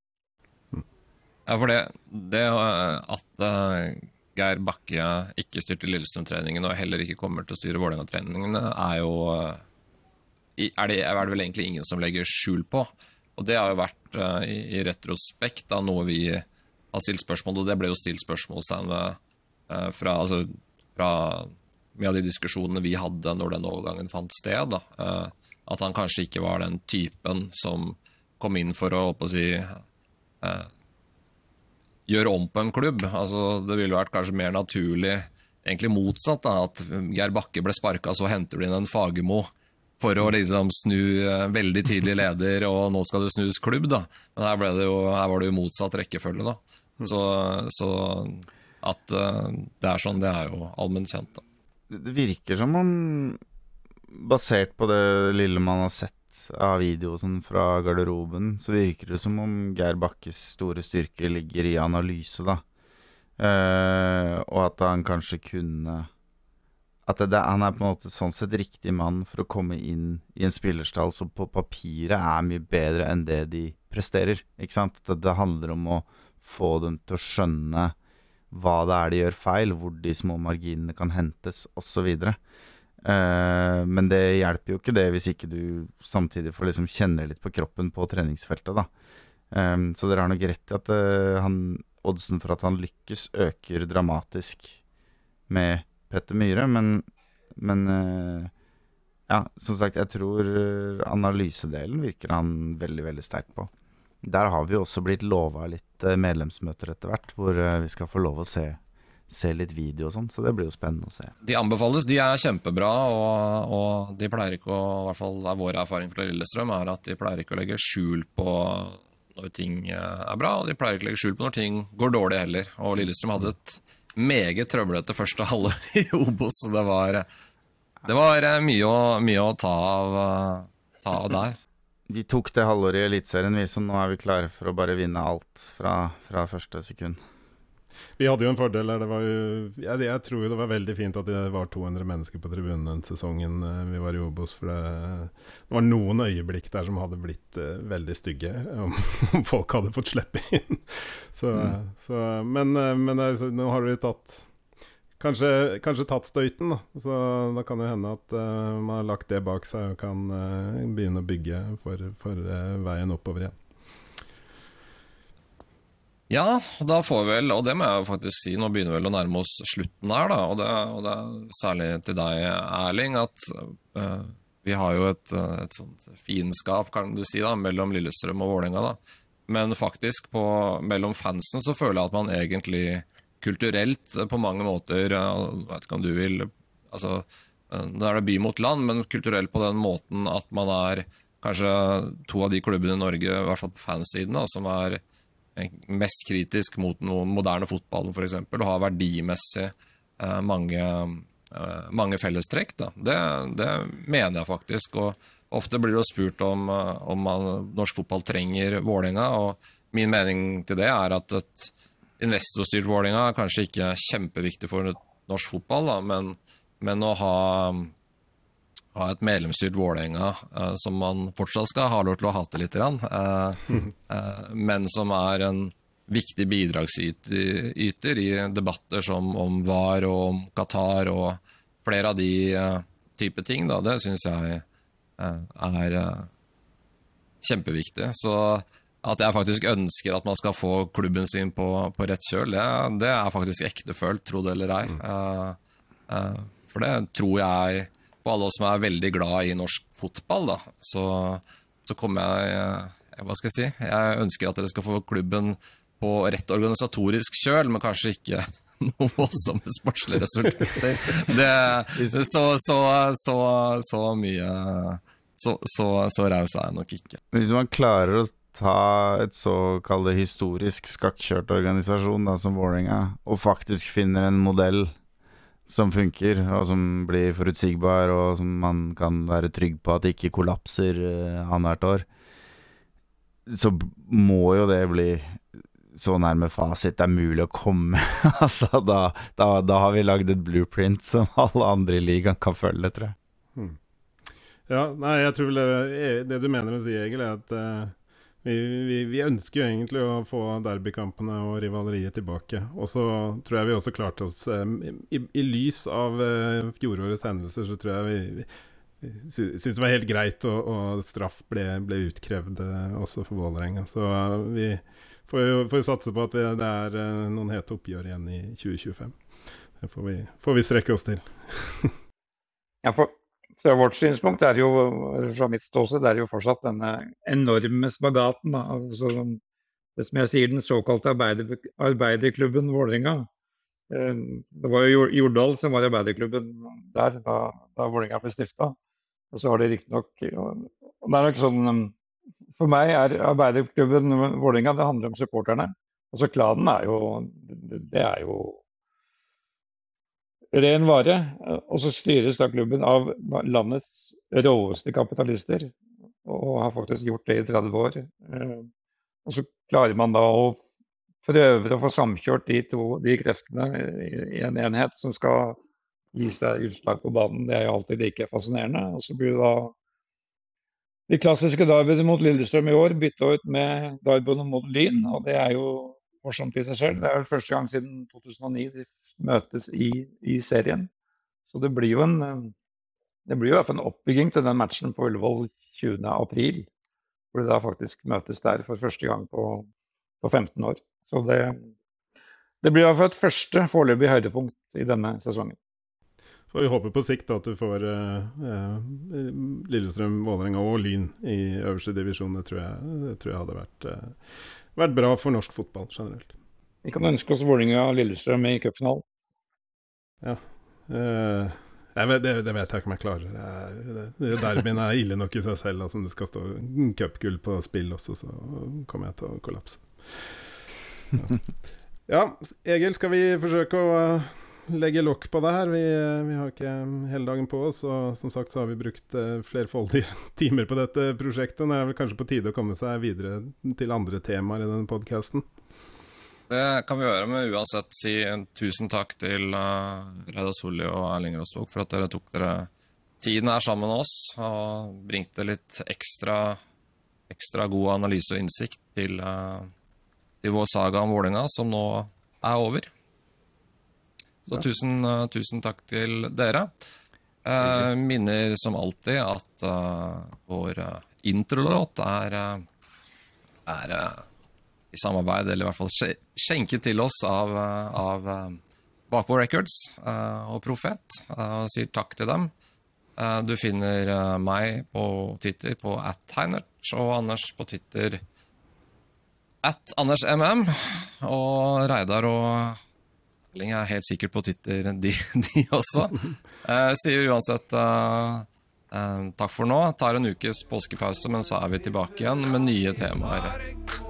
Ja, for det, det at uh, Geir Bakke ikke styrte Lillestrøm-treningen og heller ikke kommer til å styre Vålerenga-treningene, er jo uh, er, det, er det vel egentlig ingen som legger skjul på. Og det har jo vært uh, i, i retrospekt da noe vi har stilt spørsmål, og det ble jo stilt spørsmålstegn ved, uh, fra, altså, fra mye av de diskusjonene vi hadde når den overgangen fant sted. Da. Uh, at han kanskje ikke var den typen som kom inn for å, å si... Uh, gjøre om på en klubb. Altså, det ville vært kanskje mer naturlig, egentlig motsatt, da, at Geir Bakke ble sparket, så henter du inn en Fagermo for å liksom snu veldig tydelig leder, og nå skal det snus klubb, da. Men her, ble det jo, her var det jo motsatt rekkefølge, da. Så, så at uh, det er sånn, det er jo allmenn kjent, da. Det virker som om, basert på det lille man har sett av video sånn fra garderoben, så virker det som om Geir Bakkes store styrke ligger i analyse da, eh, og at han kanskje kunne at det, det, han er på en måte sånn sett riktig mann for å komme inn i en spillerstall som på papiret er mye bedre enn det de presterer, ikke sant? Det, det handler om å få dem til å skjønne hva det er de gjør feil, hvor de små marginene kan hentes og så videre. Uh, men det hjelper jo ikke det hvis ikke du samtidig får liksom kjenne litt på kroppen på treningsfeltet da. Um, så dere har nok rett i at uh, han, oddsen for at han lykkes øker dramatisk med Petter Myhre, men, men uh, ja, som sagt, jeg tror analysedelen virker han veldig, veldig sterk på. Der har vi også blitt lovet litt uh, medlemsmøter etter hvert, hvor uh, vi skal få lov å se se litt video og sånn, så det blir jo spennende å se. De anbefales, de er kjempebra, og, og de pleier ikke å, i hvert fall er vår erfaring fra Lillestrøm, er at de pleier ikke å legge skjul på når ting er bra, og de pleier ikke å legge skjul på når ting går dårlig heller. Og Lillestrøm hadde et meget trøblete første halvår i Obos, så det var, det var mye, å, mye å ta av, ta av der. Vi tok det halvåret i Elitserien, vi, så nå er vi klare for å bare vinne alt fra, fra første sekund. Vi hadde jo en fordel der, det var jo, jeg, jeg tror jo det var veldig fint at det var to hundre mennesker på tribunen den sesongen vi var i Obos, for det, det var noen øyeblikk der som hadde blitt uh, veldig stygge, om, om folk hadde fått slippe inn. Så, mm. så, men men altså, nå har vi tatt, kanskje, kanskje tatt støyten, da. Så da kan det hende at uh, man har lagt det bak seg og kan uh, begynne å bygge for, for uh, veien oppover igjen. Ja, da får vi vel, og det må jeg jo faktisk si, nå begynner vi vel å nærme oss slutten her da, og det, og det er særlig til deg, Erling, at uh, vi har jo et, et sånt fiendskap, kan du si da, mellom Lillestrøm og Vålerenga da, men faktisk på, mellom fansen så føler jeg at man egentlig kulturelt på mange måter, jeg vet ikke om du vil, altså, nå er det by mot land, men kulturelt på den måten at man er kanskje to av de klubbene i Norge, i hvert fall på fansiden da, som er mest kritisk mot noen moderne fotballen for eksempel, og har verdimessig eh, mange, eh, mange fellestrekk da. Det, det mener jeg faktisk, og ofte blir det spurt om, om man, norsk fotball trenger Vålerenga, og min mening til det er at et investorstyrt Vålerenga er kanskje ikke kjempeviktig for norsk fotball da, men, men å ha ha et medlemsstyrt Vålerenga uh, som man fortsatt skal ha lov til å hate litt grann, uh, uh, men som er en viktig bidragsyter i debatter som om V A R og om Qatar og flere av de uh, type ting, da, det synes jeg uh, er uh, kjempeviktig. Så at jeg faktisk ønsker at man skal få klubben sin på, på rett kjøl, det, det er faktisk ektefølt, tro det eller ei. Uh, uh, for det tror jeg, på alle oss som er veldig glad i norsk fotball, da, så, så kommer jeg, uh, hva skal jeg si, jeg ønsker at dere skal få klubben på rett organisatorisk kjøl, men kanskje ikke noen voldsomme sportslige resultater. Det, det så, så, så, så mye, så, så, så raus er jeg nok ikke. Hvis man klarer å ta et såkalt historisk skakkjørt organisasjon da, som Vålerenga, og faktisk finner en modell som funker, og som blir forutsigbar, og som man kan være trygg på at det ikke kollapser uh, annethvert år, så må jo det bli så nærme fasit det er mulig å komme. altså, da, da, da har vi lagd et blueprint som alle andre i ligaen kan følge, tror jeg. Hmm. Ja, nei, jeg tror vel det, det du mener å si, Egil, er at uh, Vi, vi, vi ønsker jo egentlig å få derbykampene og rivaleriet tilbake. Og så tror jeg vi også klarte oss um, i, i lys av uh, fjorårets hendelser, så tror jeg vi, vi sy, synes det var helt greit, og, og straff ble, ble utkrevd uh, også for Vålerenga. Så uh, vi får jo, får jo satse på at vi, det er uh, noen hete oppgjør igjen i tjue tjuefem. Det får vi, får vi strekke oss til. Ja, for fra vårt synspunkt er det jo, fra mitt ståsted, det er jo fortsatt denne enorme spagaten, da. Altså, det som jeg sier, den såkalte arbeider, arbeiderklubben Vålerenga. Det var jo Jordal som var arbeiderklubben der, da, da Vålerenga ble stiftet. Og så har det riktig nok, og det er nok sånn, for meg er arbeiderklubben Vålerenga, det handler om supporterne. Altså klanen er jo, det er jo ren vare, og så styres da klubben av landets råeste kapitalister, og har faktisk gjort det i tretti år. Og så klarer man da å prøve å få samkjørt de to de kreftene i en enhet som skal gi seg utslag på banen. Det er jo alltid like fascinerende. Og så blir det da de klassiske derbyene mot Lillestrøm i år byttet ut med derbyene mot Lyn, og det er jo morsomt i seg selv. Det er vel første gang siden to tusen og ni de møtes i, i serien. Så det blir jo en, det blir jo i hvert fall en oppbygging til den matchen på Ullevål tjuende april, hvor det da faktisk møtes der for første gang på, på femten år. Så det, det blir i hvert fall et første foreløpig høydepunkt i denne sesongen. Så vi håper på sikt at du får uh, uh, Lillestrøm, Vålerenga og Lyn i øverste divisjon. Det tror jeg, det tror jeg hadde vært, uh, vært bra for norsk fotball generelt. Vi kan ønske oss Vålerenga og Lillestrøm i cupfinalen. Ja, uh, jeg vet, det, det vet jeg ikke om jeg klarer. Det, det derbyen er ille nok i seg selv. Altså, det skal stå cupgull på spill også, så kommer jeg til å kollapse. Ja, ja, Egil, skal vi forsøke å uh, legge lokk på det her? Vi, vi har ikke hele dagen på oss, og som sagt så har vi brukt uh, flerfoldige timer på dette prosjektet. Det er vel kanskje på tide å komme seg videre til andre temaer i denne podcasten. Det kan vi gjøre, med uansett si en tusen takk til uh, Reidar Solli og Erling Rostvåg for at dere tok dere tiden her sammen med oss og bringte litt ekstra, ekstra god analyse og innsikt til, uh, til vår saga om Vålerenga, som nå er over. Så tusen, uh, tusen takk til dere. Uh, minner som alltid at uh, vår uh, introlåt er, uh, er uh, i samarbeid, eller i hvert fall skjenket til oss av, av Bakpå Records uh, og Profet. Uh, sier takk til dem. Uh, du finner uh, meg på Twitter på at Heinert, og Anders på Twitter at Anders M M, og Reidar og Erling er helt sikkert på Twitter, de, de også. Uh, sier uansett uh, uh, takk for nå. Tar en ukes påskepause, men så er vi tilbake igjen med nye temaer.